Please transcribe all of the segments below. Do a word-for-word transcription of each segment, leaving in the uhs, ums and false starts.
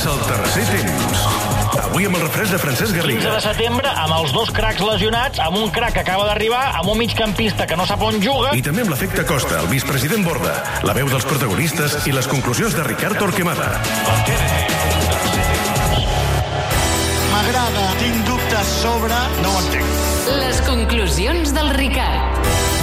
Comença el tercer temps. Avui amb el refresc de Francesc Garriga. quinze de setembre, amb els dos cracs lesionats, amb un crac que acaba d'arribar, amb un migcampista que no sap on juga... I també amb l'efecte Costa, el vicepresident Borda, la veu dels protagonistes i les conclusions de Ricard Torquemada. M'agrada, tinc dubtes sobre... No ho entenc. Les conclusions del Ricard.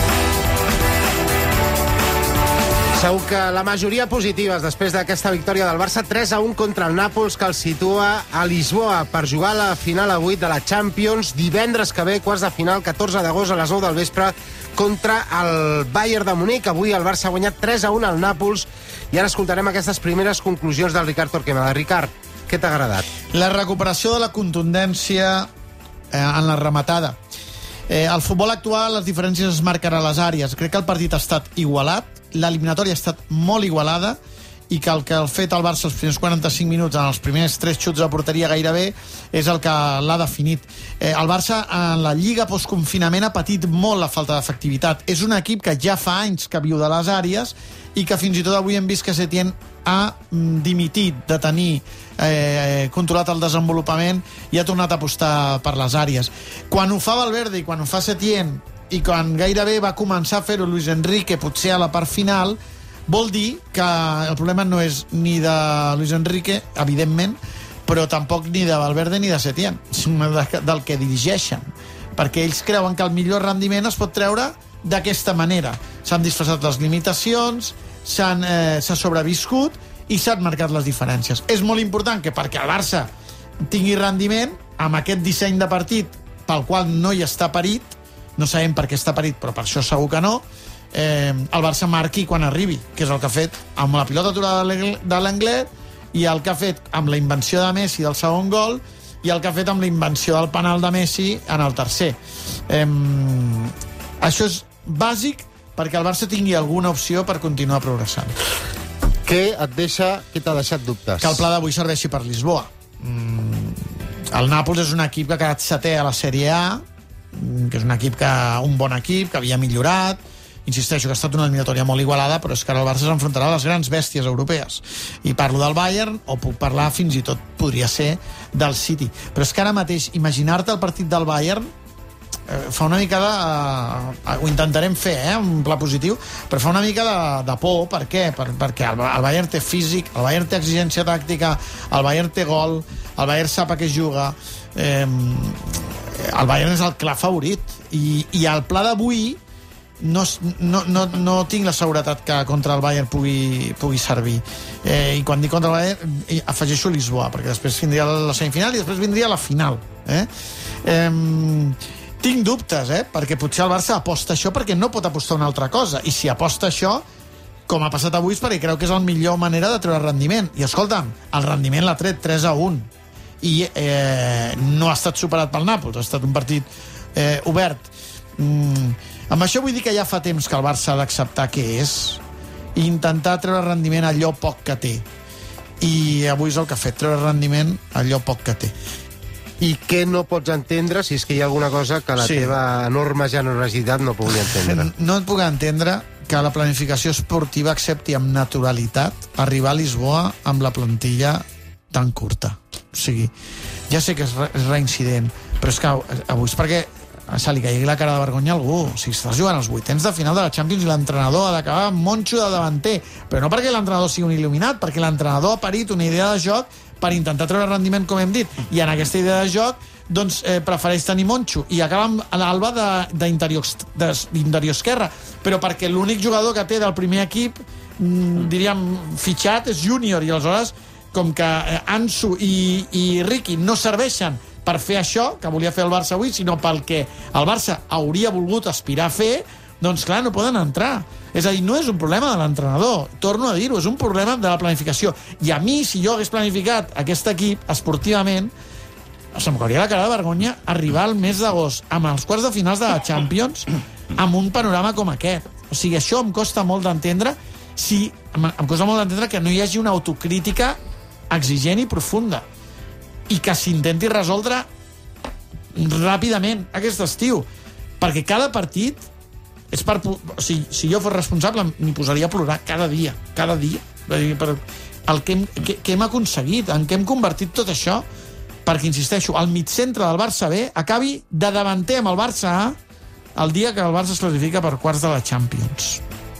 Segur que la majoria positives després d'aquesta victòria del Barça tres a un contra el Nàpols, que el situa a Lisboa per jugar la final avui de la Champions divendres que ve, quarts de final, catorze d'agost a les nou del vespre, contra el Bayern de Munic. Avui el Barça ha guanyat tres a un al Nàpols i ara escoltarem aquestes primeres conclusions del Ricard Torquemada. Ricard, què t'ha agradat? La recuperació de la contundència eh, en la rematada. Eh, al futbol actual les diferències es marquen a les àrees. Crec que el partit ha estat igualat, l'eliminatòria ha estat molt igualada i que el que ha fet el Barça els primers quaranta-cinc minuts en els primers tres xuts a porteria gairebé és el que l'ha definit. Eh, el Barça en la Lliga postconfinament ha patit molt la falta d'efectivitat. És un equip que ja fa anys que viu de les àrees i que fins i tot avui hem vist que Setién ha dimitit de tenir eh, controlat el desenvolupament i ha tornat a apostar per les àrees. Quan ho fa Valverde i quan ho fa Setién i quan gairebé va començar a fer-ho Luis Enrique, potser a la part final, vol dir que el problema no és ni de Luis Enrique, evidentment, però tampoc ni de Valverde ni de Setién, sinó del que dirigeixen, perquè ells creuen que el millor rendiment es pot treure d'aquesta manera. S'han disfressat les limitacions, s'han eh, s'ha sobreviscut i s'han marcat les diferències. És molt important que perquè el Barça tingui rendiment, amb aquest disseny de partit pel qual no hi està parit, no sabem per què està parit, però per això segur que no, eh, el Barça marqui quan arribi, que és el que ha fet amb la pilota aturada de l'Anglet i el que ha fet amb la invenció de Messi del segon gol i el que ha fet amb la invenció del penal de Messi en el tercer. Eh, això és bàsic perquè el Barça tingui alguna opció per continuar progressant. Què et deixa, què t'ha deixat dubtes? Que el pla d'avui serveixi per Lisboa. Mm, el Nàpols és un equip que ha quedat setè a la Sèrie A, que és un equip que un bon equip, que havia millorat. Insisteixo que ha estat una eliminatòria molt igualada, però és que ara el Barça s'enfrontarà a les grans bèsties europees. I parlo del Bayern, o puc parlar fins i tot, podria ser, del City. Però és que ara mateix, imaginar-te el partit del Bayern eh, fa una mica de... Eh, ho intentarem fer, eh, un pla positiu, però fa una mica de, de por. Per què? Per, perquè el, el Bayern té físic, el Bayern té exigència tàctica, el Bayern té gol, el Bayern sap a què juga... Eh, el Bayern és el clar favorit i, i el pla d'avui no, no, no, no tinc la seguretat que contra el Bayern pugui, pugui servir, eh, i quan dic contra el Bayern afegeixo Lisboa, perquè després vindria la semifinal i després vindria la final, eh? Eh, tinc dubtes, eh? Perquè potser el Barça aposta això perquè no pot apostar una altra cosa, i si aposta això, com ha passat avui, és perquè creu que és la millor manera de treure rendiment. I escolta'm, el rendiment l'ha tret tres a un i eh, no ha estat superat pel Nàpols, ha estat un partit eh, obert. Mm, amb això vull dir que ja fa temps que el Barça ha d'acceptar què és i intentar treure rendiment allò poc que té, i avui és el que ha fet, treure rendiment allò poc que té. I què no pots entendre, si és que hi ha alguna cosa que la sí. teva enorme generositat no pugui entendre? No et puc entendre que la planificació esportiva accepti amb naturalitat arribar a Lisboa amb la plantilla tan curta. O sigui, ja sé que és, re, és reincident, però és que avui és perquè se li caigui la cara de vergonya a algú. O sigui, estàs jugant als vuitens de final de la Champions i l'entrenador ha d'acabar amb Moncho de davanter, però no perquè l'entrenador sigui un il·luminat, perquè l'entrenador ha parit una idea de joc per intentar treure rendiment, com hem dit, i en aquesta idea de joc doncs eh, prefereix tenir Moncho i acaba amb l'Alba d'interior esquerra, però perquè l'únic jugador que té del primer equip, mm, diríem, fitxat és Júnior, i aleshores com que Ansu i, i Riqui no serveixen per fer això que volia fer el Barça avui, sinó pel que el Barça hauria volgut aspirar a fer, doncs clar, no poden entrar. És a dir, no és un problema de l'entrenador, torno a dir-ho, és un problema de la planificació. I a mi, si jo hagués planificat aquest equip esportivament, se'm cauria la cara de vergonya arribar al mes d'agost amb els quarts de finals de la Champions amb un panorama com aquest. O sigui, això em costa molt d'entendre, si, em costa molt d'entendre que no hi hagi una autocrítica exigent i profunda i que s'intenti resoldre ràpidament aquest estiu, perquè cada partit és per... O sigui, si jo fos responsable m'hi posaria a plorar cada dia, cada dia, per, el que hem, que, que hem aconseguit, en què hem convertit tot això, perquè, insisteixo, el migcentre del Barça B acabi de davanter amb el Barça A el dia que el Barça es classifica per quarts de la Champions.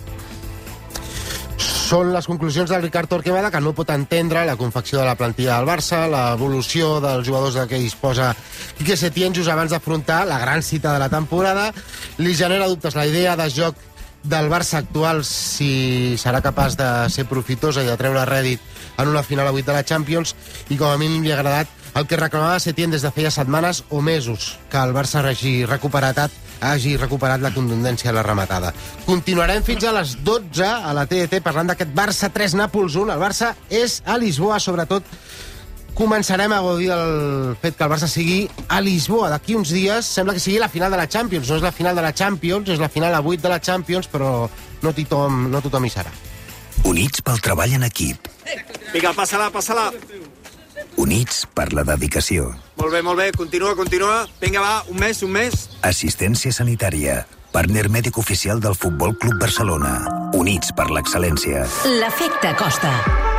Són les conclusions del Ricard Torquemada, que no pot entendre la confecció de la plantilla del Barça, l'evolució dels jugadors de què disposa Quique Setién just abans d'afrontar la gran cita de la temporada. Li genera dubtes la idea de joc del Barça actual, si serà capaç de ser profitosa i de treure rèdit en una final a vuit de la Champions, i com a mínim li ha agradat el que reclamava Setién des de feia setmanes o mesos, que el Barça hagi recuperat hagi recuperat la contundència a la rematada. Continuarem fins a les dotze a la T D T parlant d'aquest Barça tres Nàpols un. El Barça és a Lisboa, sobretot començarem a gaudir del fet que el Barça sigui a Lisboa. D'aquí uns dies sembla que sigui la final de la Champions. No és la final de la Champions, és la final a vuit de la Champions, però no tothom, no tothom hi serà. Units pel treball en equip. Vinga, passa-la, passa-la. Units per la dedicació. Molt bé, molt bé. Continua, continua. Vinga, va, un mes, un mes. Assistència sanitària. Partner mèdic oficial del Futbol Club Barcelona. Units per l'excel·lència. L'efecte Costa.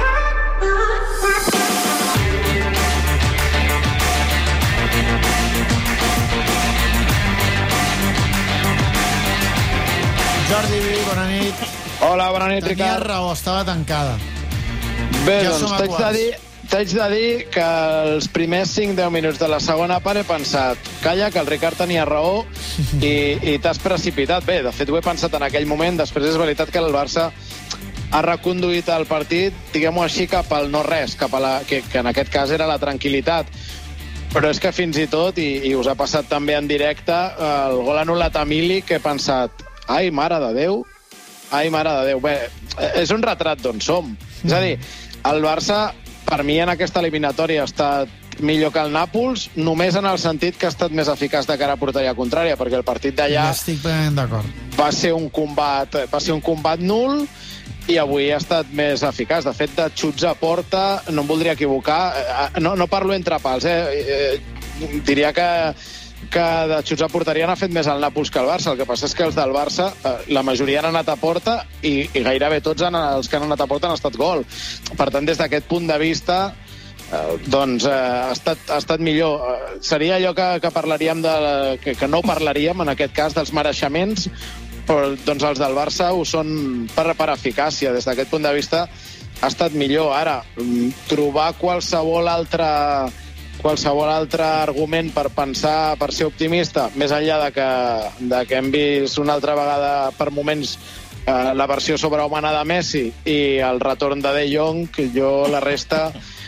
Jordi, bona nit. Hola, bona nit, Tenia Ricard. raó, estava tancada. Bé, Ja doncs som a t'haig de quarts. dir t'haig de dir que els primers cinc deu minuts de la segona part he pensat, calla, que el Ricard tenia raó i, i t'has precipitat. Bé, de fet ho he pensat en aquell moment. Després és veritat que el Barça ha reconduït el partit, diguem-ho així, cap al no-res, cap a la, que, que en aquest cas era la tranquil·litat. Però és que fins i tot, i, i us ha passat també en directe, el gol anul·lat a Mili, que he pensat, ai, mare de Déu, ai, mare de Déu. Bé, és un retrat d'on som. És a dir, el Barça, per mi, en aquesta eliminatòria ha estat millor que el Nàpols, només en el sentit que ha estat més eficaç de cara a porteria contrària, perquè el partit d'allà Estic plenament d'acord. va ser un combat, va ser un combat nul i avui ha estat més eficaç. De fet, de xuts a porta, no em voldria equivocar, no, no parlo entre pals, eh? diria que que de xuts a porteria n'ha fet més el Nàpols que el Barça. El que passa és que els del Barça, la majoria han anat a porta i, i gairebé tots han, els que han anat a porta han estat gol. Per tant, des d'aquest punt de vista, eh, doncs eh, ha, estat, ha estat millor. Eh, seria allò que, que parlaríem de, que, que no parlaríem, en aquest cas, dels mereixements, però doncs els del Barça ho són per, per eficàcia. Des d'aquest punt de vista ha estat millor. Ara, trobar qualsevol altre qualsevol altre argument per pensar, per ser optimista, més enllà de que, de que hem vist una altra vegada per moments eh, la versió sobrehumana de Messi i el retorn de De Jong, que jo la resta...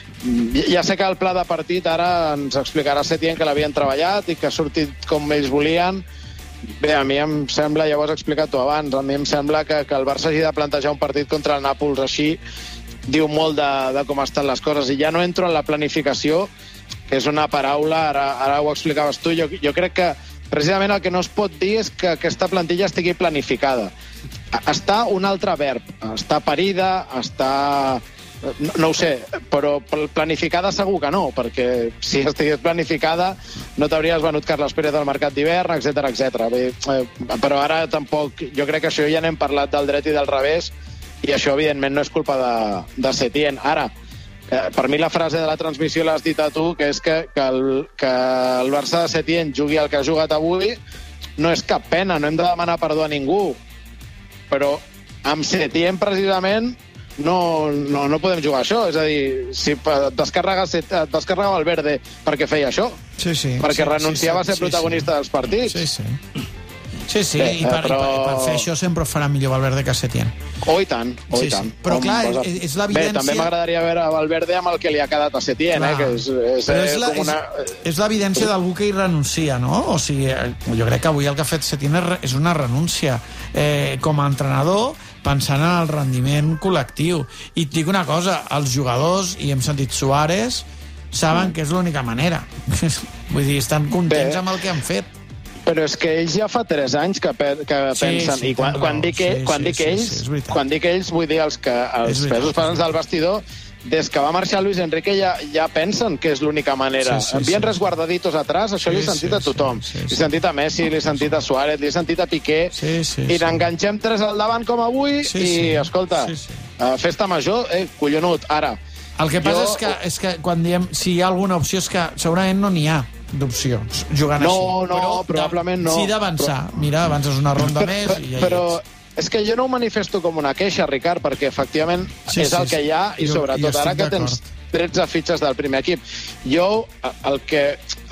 Ja sé que el pla de partit ara ens explicarà Setién que l'havien treballat i que ha sortit com ells volien. Bé, a mi em sembla, ja ho has explicat tu abans, a mi em sembla que, que el Barça hagi de plantejar un partit contra el Nàpols així, diu molt de, de com estan les coses. I ja no entro en la planificació, que és una paraula, ara, ara ho explicaves tu, jo, jo crec que precisament el que no es pot dir és que aquesta plantilla estigui planificada. Està un altre verb, està parida, està... No, no ho sé, però planificada segur que no, perquè si estigués planificada no t'hauries venut Carles Pérez al mercat d'hivern, etcètera, etcètera. Eh, però ara tampoc, jo crec que això ja n'hem parlat del dret i del revés, i això evidentment no és culpa de, de Setién. Ara, per mi la frase de la transmissió l'has dit a tu, que és que, que, el, que el Barça de Setién jugui el que ha jugat avui no és cap pena, no hem de demanar perdó a ningú, però amb Setién precisament no, no, no podem jugar això. És a dir, si et descarrega, et descarrega el Verde perquè feia això, sí, sí, perquè sí, renunciava sí, a ser sí, protagonista sí. dels partits. Sí, sí. Sí, sí, Bé, i, per, però... i per, per fer això sempre ho farà millor Valverde que Setién. Oh, i tant, oh, sí, i tant. Sí. Però Com clar, posa... és, és l'evidència... Bé, també m'agradaria veure Valverde amb el que li ha quedat a Setién, eh, que és, és, Però és, la, com una... és, és l'evidència d'algú que hi renuncia, no? O sigui, jo crec que avui el que ha fet Setién és una renúncia. Eh, com a entrenador, pensant en el rendiment col·lectiu. I et dic una cosa, els jugadors, i hem sentit Suárez, saben mm. que és l'única manera. Vull dir, estan contents Bé. amb el que han fet. Però és que ells ja fa tres anys que, pe que sí, pensen, sí, i quan, quan, dic, sí, quan, sí, dic sí, ells, sí, sí, quan dic ells vull dir els, que, els veritat, pesos pesants del vestidor, des que va marxar Luis Enrique ja, ja pensen que és l'única manera. Sí, sí, Envien sí. resguardaditos atrás, això sí, li he sentit sí, a tothom. Sí, sí, sí. Li he sentit a Messi, li he sentit a Suárez, li he sentit a Piqué, sí, sí, i n'enganxem tres al davant com avui, sí, i, sí. escolta, sí, sí. Uh, festa major, eh, collonut, ara. El que passa jo... és, que, és que quan diem si hi ha alguna opció és que segurament no n'hi ha d'opcions jugant no, així. No, però probablement no. Sí d'avançar. Però... Mira, avances una ronda més i ja però... hi ets. És que jo no ho manifesto com una queixa, Ricard, perquè efectivament sí, és el sí, que hi ha i sobretot ara que tens tretze fitxes del primer equip. Jo, el que...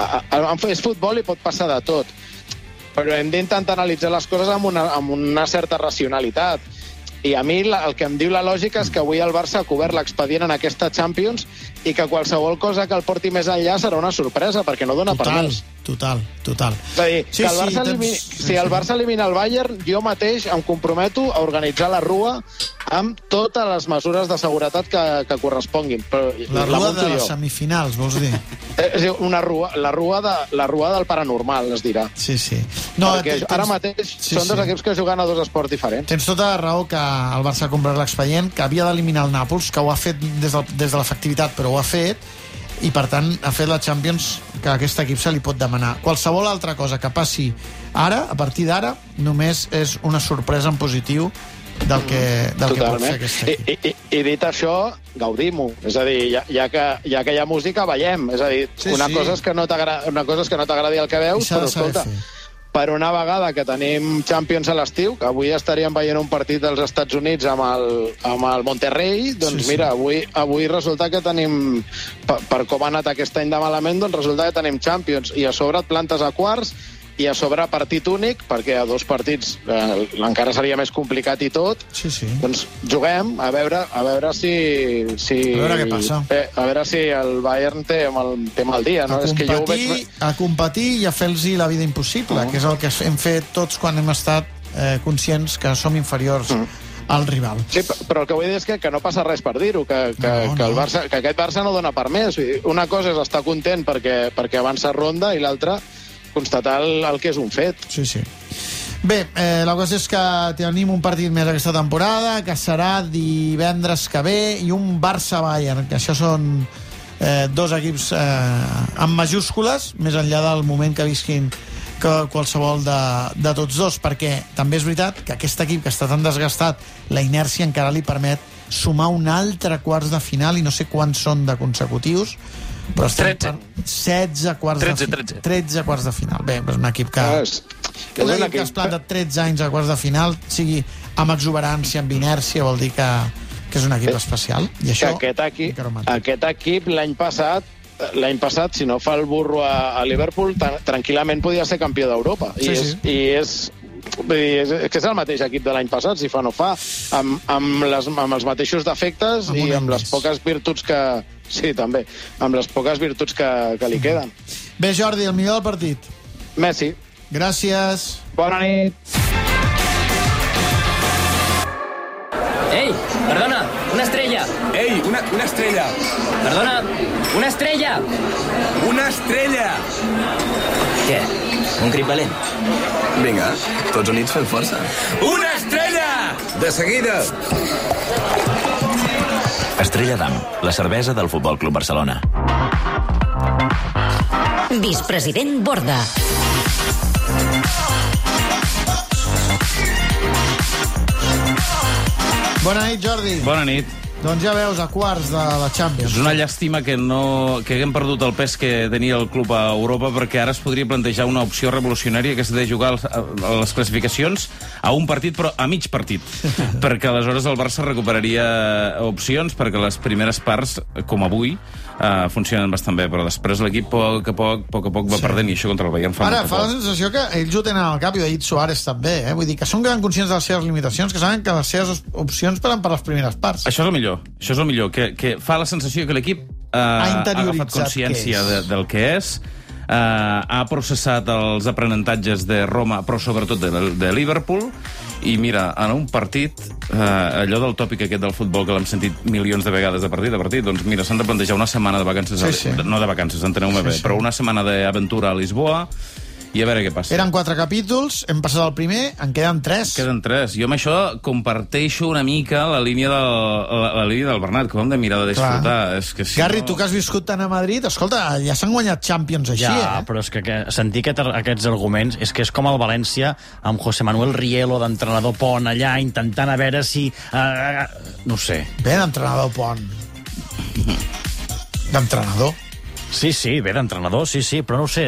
És futbol i pot passar de tot, però hem d'intentar analitzar les coses amb una, amb una certa racionalitat. I a mi el que em diu la lògica és que avui el Barça ha cobert l'expedient en aquesta Champions i que qualsevol cosa que el porti més enllà serà una sorpresa, perquè no dona per més. Total, total. És a dir, sí, que el Barça sí, elimini, tens... si el Barça elimina el Bayern, jo mateix em comprometo a organitzar la rua amb totes les mesures de seguretat que, que corresponguin. Però la rua la de les jo. semifinals, vols dir? És una rua, la, rua de, la rua del paranormal, es dirà. Sí, sí. No, perquè tens... ara mateix sí, són dos sí. equips que juguen a dos esports diferents. Tens tota la raó que el Barça ha comprat l'expedient, que havia d'eliminar el Nàpols, que ho ha fet des de, des de l'efectivitat, però ho ha fet, i per tant ha fet la Champions que a aquest equip se li pot demanar. Qualsevol altra cosa que passi ara, a partir d'ara, només és una sorpresa en positiu del que, del que pot fer aquest equip. I, i, i dit això, gaudim-ho. És a dir, ja, ja, que, ja que hi ha música, veiem. És a dir, sí, una, sí. Cosa és que no una cosa és que no t'agradi el que veus, però escolta, per una vegada que tenim Champions a l'estiu, que avui estaríem veient un partit dels Estats Units amb el, amb el Monterrey, doncs sí, sí. mira, avui, avui resulta que tenim, per, per com ha anat aquest any de malament, doncs resulta que tenim Champions, i a sobre et plantes a quarts, i a sobre partit únic, perquè a dos partits eh, encara seria més complicat i tot, sí, sí. doncs juguem a veure, a veure si, si... A veure què passa. Eh, a veure si el Bayern té mal, té mal dia. No? A, és competir, que jo ho veig... a competir i a fer-los la vida impossible, uh -huh. que és el que hem fet tots quan hem estat eh, conscients que som inferiors uh -huh. al rival. Sí, però el que vull dir és que, que no passa res per dir-ho, que, que, no, que, el Barça, que aquest Barça no dona per més. Una cosa és estar content perquè, perquè avança ronda i l'altra constatar el, el que és un fet. Sí, sí. Bé, eh, la cosa és que tenim un partit més aquesta temporada, que serà divendres que ve, i un Barça-Bayern, que això són eh, dos equips eh, amb majúscules, més enllà del moment que visquin que qualsevol de, de tots dos, perquè també és veritat que aquest equip que està tan desgastat, la inèrcia encara li permet sumar un altre quarts de final, i no sé quants són de consecutius, però estem per setze quarts tretze, de tretze. tretze quarts de final. Bé, és un equip que... Ah, és, que, un equip que es planta tretze anys a quarts de final, sigui amb exuberància, amb inèrcia, vol dir que, que és un equip especial. I això, aquest equip, aquest equip l'any passat, l'any passat, si no fa el burro a, a Liverpool, tranquil·lament podia ser campió d'Europa. Sí, I, sí. és, i és... És, és que és el mateix equip de l'any passat, si fa no fa, amb, amb, les, amb els mateixos defectes amb i amb les poques virtuts que... Sí, també, amb les poques virtuts que, que li queden. Bé, Jordi, el millor del partit. Messi. Gràcies. Bona nit. Ei, perdona, una estrella. Ei, una, una estrella. Perdona, una estrella. Una estrella. Què? Un crit valent? Vinga, tots units fem força. Una estrella! De seguida. Estrella d'Am, la cervesa del Futbol Club Barcelona. Vicepresident Borda. Bona nit, Jordi. Bona nit. Doncs ja veus, a quarts de la Champions. És una llàstima que, no, que haguem perdut el pes que tenia el club a Europa, perquè ara es podria plantejar una opció revolucionària, que és de jugar als, a les classificacions a un partit, però a mig partit. Perquè aleshores el Barça recuperaria opcions, perquè les primeres parts, com avui, uh, funcionen bastant bé, però després l'equip a poc a poc, poc a poc va sí. perdent, i això contra el Bayern fa Ara, fa la sensació que ells ho tenen al cap, i ho ha dit Suárez també, eh? Vull dir que són gran conscients de les seves limitacions, que saben que les seves opcions paren per les primeres parts. Això és el millor. Això és el millor, que, que fa la sensació que l'equip eh, ha, ha agafat consciència de, del que és, eh, ha processat els aprenentatges de Roma, però sobretot de, de Liverpool, i mira, en un partit, eh, allò del tòpic aquest del futbol que l'hem sentit milions de vegades de partit a partit, doncs mira, s'han de plantejar una setmana de vacances, sí, sí. no de vacances, enteneu-me sí, bé, sí. però una setmana d'aventura a Lisboa, i a veure què passa. Eren quatre capítols, hem passat el primer, en queden tres. Queden tres. Jo amb això comparteixo una mica la línia del, la, la línia del Bernat, que ho hem de mirar de disfrutar. És que si Garri, no... tu que has viscut tant a Madrid, escolta, ja s'han guanyat Champions així, ja, eh? però és que, que sentir aquest, aquests arguments és que és com el València amb José Manuel Rielo d'entrenador Pont allà, intentant a veure si... Uh, no sé. Bé, d'entrenador Pont. D'entrenador. Sí, sí, bé, d'entrenador, sí, sí, però no ho sé...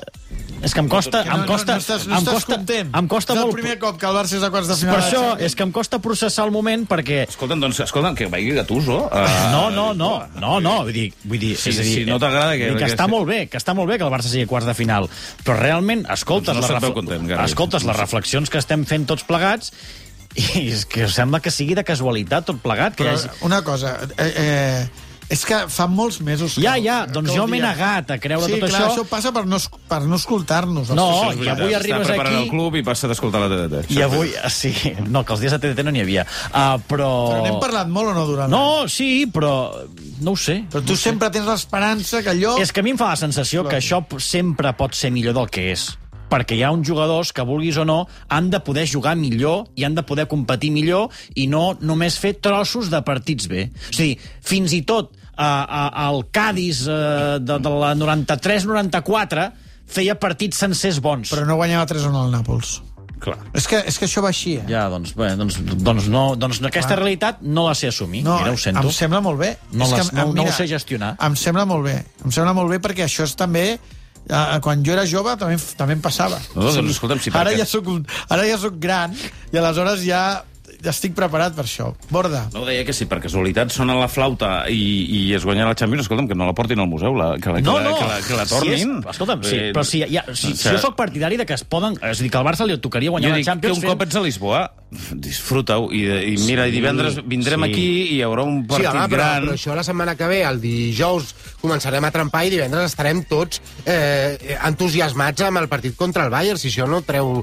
És que em costa... Que no, em costa, no, no estàs, no em estàs costa, content. Em costa és el molt... primer cop que el Barça és a quarts de final. Per això, és que em costa processar el moment perquè... Escolta'm, doncs, escolta'm, que vagi Gattuso. Uh... No, no, no, no, no, vull dir... Vull dir, sí, és a dir, si no t'agrada... Que, que, que està molt bé, que està molt bé que el Barça sigui a quarts de final, però realment escoltes, doncs no les, se't veu refle... content, Garri. escoltes les reflexions que estem fent tots plegats i és que sembla que sigui de casualitat tot plegat. Que Però, hagi... una cosa... Eh, eh... És que fa molts mesos... Que, ja, ja, doncs jo m'he negat a creure sí, tot clar, això. Sí, això passa per no, per no escoltar-nos. No, sí, i avui arribes Està preparant aquí... el club i passa d'escoltar la T D T. I avui, sí, no, que els dies de T D T no n'hi havia. Uh, però... Però n'hem parlat molt o no durant... No, sí, però no ho sé. Però tu no sempre sé. tens l'esperança que allò... És que a mi em fa la sensació Clar. que això sempre pot ser millor del que és. Perquè hi ha uns jugadors que, vulguis o no, han de poder jugar millor i han de poder competir millor i no només fer trossos de partits bé. O sigui, fins i tot uh, uh, el Cádiz uh, de, de la noranta-tres noranta-quatre feia partits sencers bons. Però no guanyava tres a un al Nàpols. Clar. És que, és que això va així, eh? Ja, doncs, bé, doncs, doncs, no, doncs aquesta Clar. realitat no la sé assumir. No, Mira, ho sento. em sembla molt bé. No, és les, que, no, mira, no ho sé gestionar. Em sembla molt bé. Em sembla molt bé perquè això és també... Uh, quan jo era jove també, també em passava. No, doncs, sí. Escolta'm, si ara, perquè... ja soc un, ara ja soc gran i aleshores ja, ja estic preparat per això. Borda. No, deia que si per casualitat sona la flauta i, i es guanya la Champions, escolta'm, que no la portin al museu, la, que, la, no, que, no. la, que, la, que la tornin. Si és, escolta'm, sí, però si, ja, si, si jo sóc partidari de que es poden... És a dir, que al Barça li tocaria guanyar jo la Champions... Jo dic que un cop ets a Lisboa, disfruta-ho, i, i mira, sí, divendres vindrem sí. aquí i hi haurà un partit sí, home, però, gran... però això la setmana que ve, el dijous, començarem a trempar i divendres estarem tots eh, entusiasmats amb el partit contra el Bayern, si això no treu...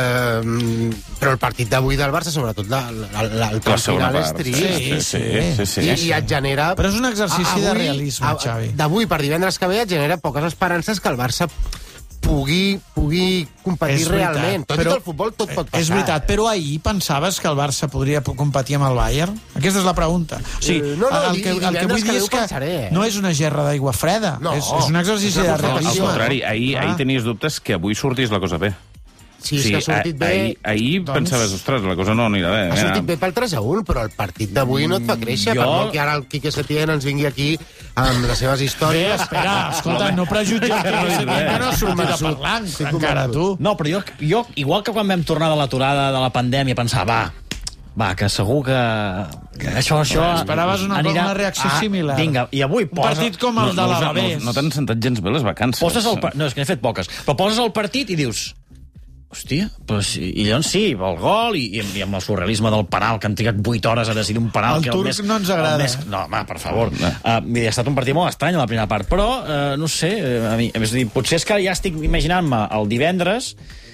Eh, però el partit d'avui del Barça, sobretot la, la, la, el tram final és trist. Sí, sí, sí, sí, sí, I, sí. I et genera... Però és un exercici avui, de realisme, Xavi. D'avui per divendres que ve et genera poques esperances que el Barça pugui, pugui competir És veritat, realment. Tot però, i que el futbol tot pot passar. És veritat, eh? però ahir pensaves que el Barça podria competir amb el Bayern? Aquesta és la pregunta. O sigui, Eh, no, no, el, que, el que vull dir és que pensaré, eh? no és una gerra d'aigua freda, No, és, és un exercici és de una Al realisme. contrari, ahir, Clar. ahir tenies dubtes que avui sortís la cosa bé. Sí, és que ha sortit bé... Ahir, ahir doncs... pensaves, ostres, la cosa no anirà bé. Ha sortit bé pel tres a un, però el partit d'avui no et fa créixer. Jo- Per molt que ara el Quique Setién ens vingui aquí amb les seves Bé, històries... espera, escolta, no prejutgis que no sé que no ha sortit a parlar, encara tu. No, però jo, jo, igual que quan vam tornar de l'aturada de la pandèmia, pensava, va, va, que segur que, que això, això... Esperaves una, anirà... una reacció ah, similar. Vinga, i avui Un posa... partit com el de no, l'Alavés. no, no t'han sentat gens bé les vacances. Poses el... pa- No, és que n'he fet poques. Però poses el partit i dius... Hòstia, però sí, i llavors sí, el gol i, i amb el surrealisme del penal, que han trigat vuit hores a decidir un penal. El que turc més, no ens agrada. Més, no, home, per favor. No. Uh, mira, ha estat un partit molt estrany a la primera part, però, uh, no sé, a mi, és a dir, potser és que ja estic imaginant-me el divendres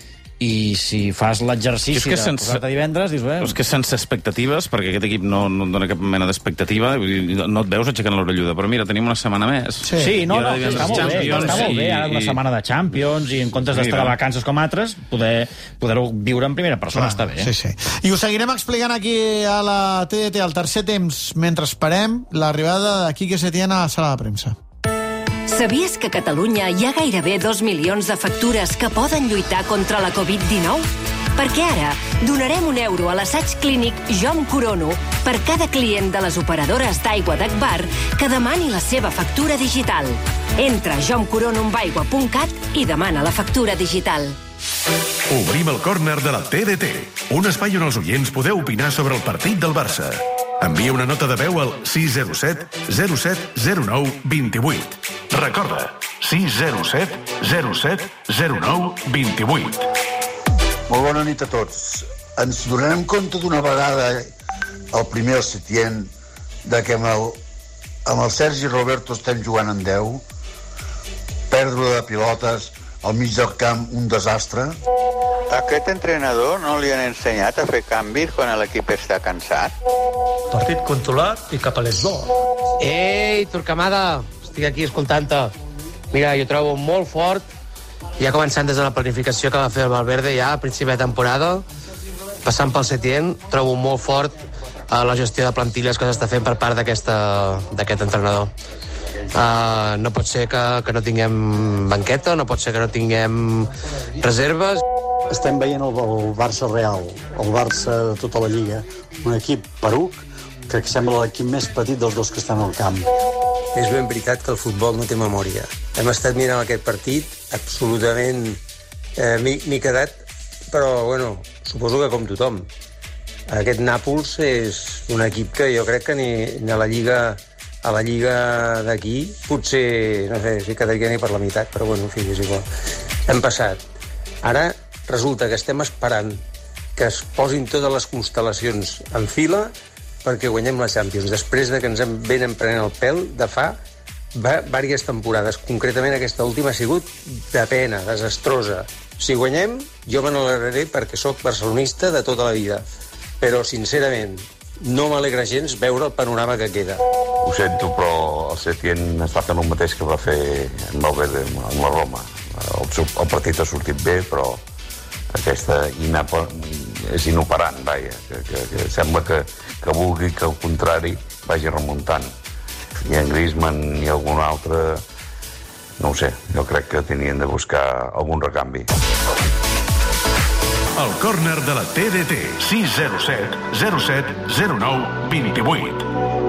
i si fas l'exercici És que de sense- posar-te divendres, dius, bé... És que sense expectatives, perquè aquest equip no, no dona cap mena d'expectativa, vull dir, no et veus aixecant l'orelluda, però mira, tenim una setmana més. Sí, sí no, I no, ara divendres està molt bé, Champions està molt bé, ara una i- setmana de Champions i en comptes d'estar Mira. de vacances com altres, poder, poder-ho viure en primera persona, està bé. Sí, sí. I ho seguirem explicant aquí a la T D T, al tercer temps, mentre esperem l'arribada de Quique Setién a la sala de premsa. Sabies que a Catalunya hi ha gairebé dos milions de factures que poden lluitar contra la covid dinou? Perquè ara donarem un euro a l'assaig clínic Jo em corono per cada client de les operadores d'aigua d'Agbar que demani la seva factura digital. Entra a jo em corono amb aigua punt cat i demana la factura digital. Obrim el córner de la T D T, un espai on els oients podeu opinar sobre el partit del Barça. Envia una nota de veu al sis zero set zero set zero nou dos vuit. Recorda, sis zero set zero set zero nou dos vuit. Molt bona nit a tots. Ens donarem compte d'una vegada, el primer el Setién, de que amb el, amb el Sergi Roberto estem jugant en deu, pèrdua de pilotes, al mig del camp un desastre. A aquest entrenador no li han ensenyat a fer canvis quan l'equip està cansat? Partit controlat i cap a Lesbos. Ei, Turcamada, estic aquí escoltant-te. Mira, jo trobo molt fort ja començant des de la planificació que va fer el Valverde ja a principi de temporada, passant pel Setién, trobo molt fort uh, la gestió de plantilles que s'està fent per part d'aquest entrenador. Uh, no pot ser que, que no tinguem banqueta, no pot ser que no tinguem reserves. Estem veient el, el Barça real, el Barça de tota la Lliga, un equip peruc que sembla l'equip més petit dels dos que estan al camp. És ben veritat que el futbol no té memòria. Hem estat mirant aquest partit, absolutament eh, m'he quedat, però bueno, suposo que com tothom. Aquest Nàpols és un equip que jo crec que ni, ni a la Lliga a la Lliga d'aquí potser, no sé, si quedaria ni per la meitat, però bueno, en fi, és igual. Hem passat. Ara resulta que estem esperant que es posin totes les constel·lacions en fila perquè guanyem la Champions, després de que ens venen prenent el pèl de fa diverses temporades. Concretament aquesta última ha sigut de pena, desastrosa. Si guanyem, jo me n'alegraré perquè sóc barcelonista de tota la vida. Però, sincerament, no m'alegra gens veure el panorama que queda. Ho sento, però el Setién està fent el mateix que va fer amb el Verde, amb la Roma. El, el partit ha sortit bé, però aquesta inapa, és inoperant, vaja, que, que, que sembla que, que vulgui que el contrari vagi remuntant. Ni en Griezmann ni algun altre, no ho sé, jo crec que tenien de buscar algun recanvi. El córner de la T D T, sis zero set zero set zero nou dos vuit.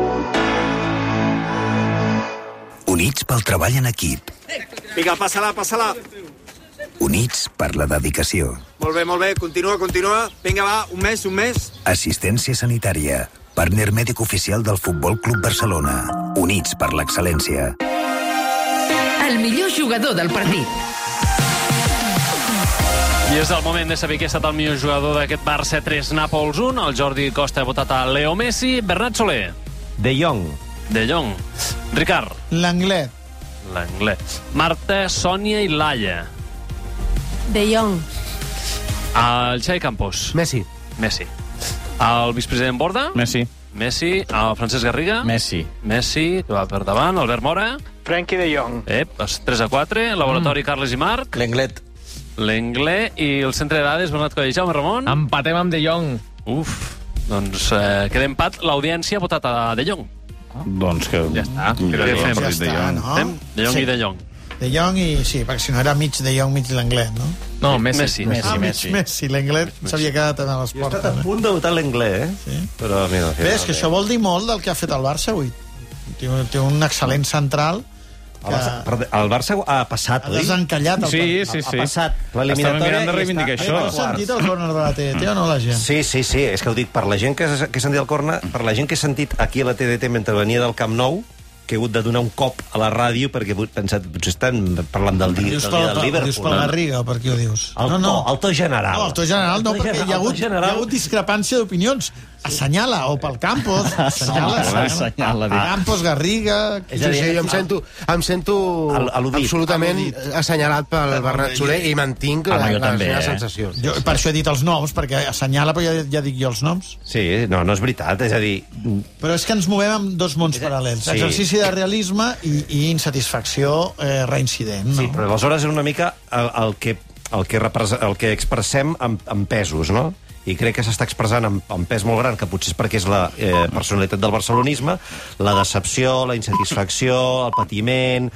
Units pel treball en equip. Vinga, passa-la, passa-la. Units per la dedicació. Molt bé, molt bé, continua, continua. Vinga, va, un mes, un mes. Assistència sanitària. Partner mèdic oficial del Futbol Club Barcelona. Units per l'excel·lència. El millor jugador del partit. I és el moment de saber qui ha estat el millor jugador d'aquest Barça tres Nàpols un. El Jordi Costa ha votat a Leo Messi. Bernat Soler. De Jong. De Jong. Ricard. L'Anglet. L'Anglet. Marta, Sònia i Laia. De Jong. El Xavi Campos. Messi. Messi. El vicepresident Borda. Messi. Messi. El Francesc Garriga. Messi. Messi, que va per davant. Albert Mora. Frenkie de Jong. Ep, tres a quatre. Laboratori mm. Carles i Marc. L'Englet. L'Englet i el centre d'edades, Bernat Coll i Jaume Ramon. Empatem amb De Jong. Uf, doncs eh, queda empat. L'audiència ha votat a De Jong. Ah. Doncs que... Ja està. Ja, ja fem? Ja està, no? De Jong Sí. i De Jong. De Jong i... Sí, perquè si no era mig De Jong, mig l'Anglet, no? No, Messi. Messi. Messi, Ah, mig Messi. Messi. L'Anglet s'havia quedat a les Jo he portes. estat a punt de votar l'Anglès, eh? Sí. Però, mira, Bé, és que això vol dir molt del que ha fet el Barça avui. Té, té un excel·lent central El Barça, perdó, el Barça ha passat, ha oi? desencallat el Sí, partit. sí, sí. Ha passat Estava l'eliminatòria mirant de i reivindicar està- això. Heu sentit el córner de la T D T o no, la gent? Sí, sí, sí, és que ho dic per la gent que, que he sentit el córner, per la gent que he sentit aquí a la T D T mentre venia del Camp Nou, que he hagut de donar un cop a la ràdio perquè he pensat, potser estan parlant del dia, Dius del pel, dia del pel, Liverpool. dius pel Garriga o per qui ho dius? El, no, no. to, el to general. No, el to general no, El to perquè general, hi ha hagut, el to general. hi ha hagut discrepància d'opinions. Assenyala, o pel Campos, assenyala, Assenyala, assenyala. dic. Campos, Garriga... És a dir, Sí, sí, jo em sento, em sento Al- al·ludit. absolutament assenyalat pel Bernat Soler i mantinc Home, la, jo la també, meva eh? sensació. Jo, per això he dit els noms, perquè assenyala, però ja, ja dic jo els noms. Sí, no, no és veritat, és a dir... Però és que ens movem amb dos mons paral·lels. Sí. Exercici de realisme i, i insatisfacció eh, reincident. No? Sí, però aleshores és una mica el, el, que, el, que, represe, el que expressem amb, amb pesos, no? I crec que s'està expressant amb, amb pes molt gran, que potser és perquè és la eh, personalitat del barcelonisme, la decepció, la insatisfacció, el patiment,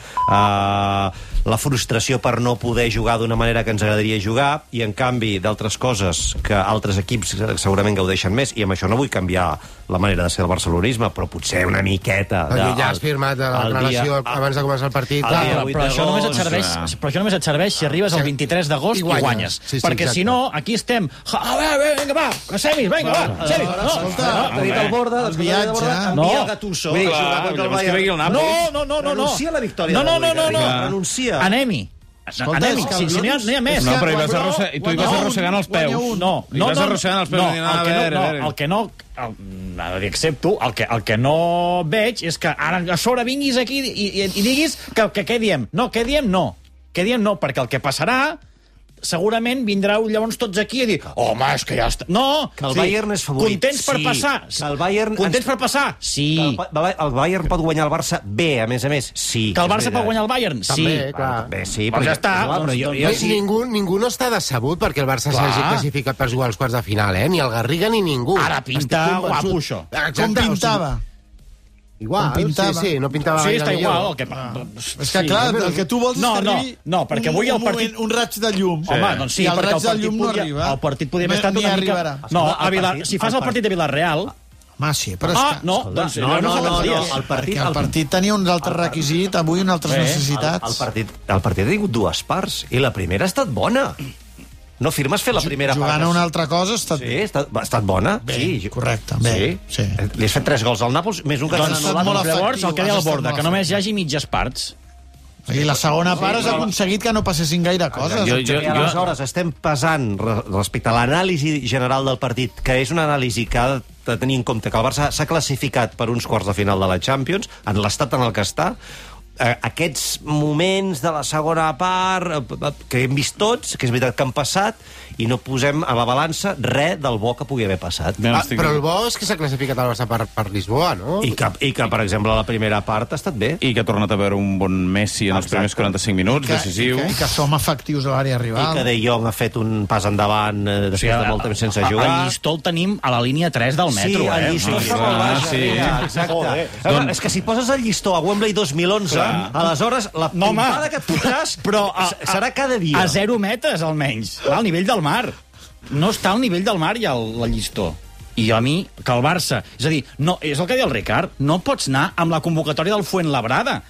eh, la frustració per no poder jugar d'una manera que ens agradaria jugar, i en canvi d'altres coses que altres equips segurament gaudeixen més, i amb això no vull canviar la manera de ser el barcelonisme, però potser una miqueta... De, Perquè ja has firmat la el relació dia- abans de començar el partit. el Clar, dia però- vuit Però això, només et d'agost, serveix, eh. però això només et serveix si arribes al vint-i-tres d'agost i I guanyes. guanyes. Sí, sí, Perquè exacte. si no, aquí estem... A veure, vinga, va, que semis, vinga, va, semis. No, escolta, Ha dit el Borda, el viatge... No. envia el Gattuso. Vull dir, Clar, jugar contra el vols que Bayern. vegi el Nàpols? No, no, no, no, no. Renuncia a la victòria No, no, de no, no, no. Garriga. Renuncia. Anem-hi. Escolta, Anem-hi, és que si, el si no, hi ha, no hi ha més. és No, que però hi vas guanya arrossegant, i tu hi vas un, arrossegant els guanya peus. un. No, I no, vas no, arrossegant els peus no, dient, el a que no, veure, a no, veure. el que no, el, el, excepto, el que, el que no veig és que ara a sobre vinguis aquí i, i, i diguis que, que què diem. No, què diem no. Què diem no, perquè el que passarà segurament vindreu llavors tots aquí a dir home, és que ja està... No! Que el Bayern és favorit. Contents per sí. passar. Que el Bayern... Contents per passar. Sí. Que el, el Bayern pot guanyar el Barça bé, a més a més. Sí. Que el Barça pot guanyar el Bayern? Sí. També, clar. Bé, sí, però ja està. Clar, però jo, jo, sí. ningú, ningú no està decebut perquè el Barça s'hagi classificat per jugar als quarts de final, eh? Ni el Garriga ni ningú. Ara pinta guapo, això. Exacte, Com pintava? O sigui, igual, pintava. sí, sí, no pintava sí, gaire està millor. igual. El que... Ah. És que, clar, el que tu vols no, és que arribi no, no, perquè avui el partit... un, un raig de llum. Sí. Home, doncs sí, I el perquè raig el de partit llum no podia, arriba. el partit podria haver No, estat ni una arribarà. mica... No, a Vila... si fas el partit de Villarreal... Home, sí, però és Ah, que... no, doncs no, no, no, no, el partit... El partit tenia un altre requisit, avui un altres necessitats. El partit, el partit ha tingut dues parts, i la primera ha estat bona. No firmes fer la primera part. Jugant a una altra cosa ha estat... Sí, ha estat, ha estat bona. Bé, sí, correcte, bé. Sí. sí. Li has fet tres gols al Nàpols, més un que Doncs t'han anul·lat. llavors el que deia has el estat Borda, molt que només hi hagi mitges parts. I la segona part has aconseguit que no passessin gaire coses. Jo, jo, jo... Aleshores, estem pesant respecte a l'anàlisi general del partit, que és una anàlisi que ha de tenir en compte que el Barça s'ha classificat per uns quarts de final de la Champions, en l'estat en el que està. Aquests moments de la segona part que hem vist tots, que és veritat que han passat, i no posem a la balança res del bo que pugui haver passat. Ah, però el bo és que s'ha classificat el Barça per, per Lisboa, no? I que, I que, per exemple, la primera part ha estat bé. I que ha tornat a veure un bon Messi en els primers quaranta-cinc minuts, que, decisiu. I que, i que som efectius a l'àrea rival. I que De Jong ha fet un pas endavant eh, després o sigui, de molt temps sense jugar. El llistó el tenim a la línia tres del metro, sí, eh? el llistó està molt baix. Sí, exacte. Joder. Doncs... És que si poses el llistó a Wembley dos mil onze, clar. Aleshores la no, pompada que et fotràs però a, a, serà cada dia. A zero metres, almenys, al nivell del mar. No està al nivell del mar ja el, la llistó. I a mi, que el Barça... És a dir, no, és el que deia el Ricard, no pots anar amb la convocatòria del Fuenlabrada.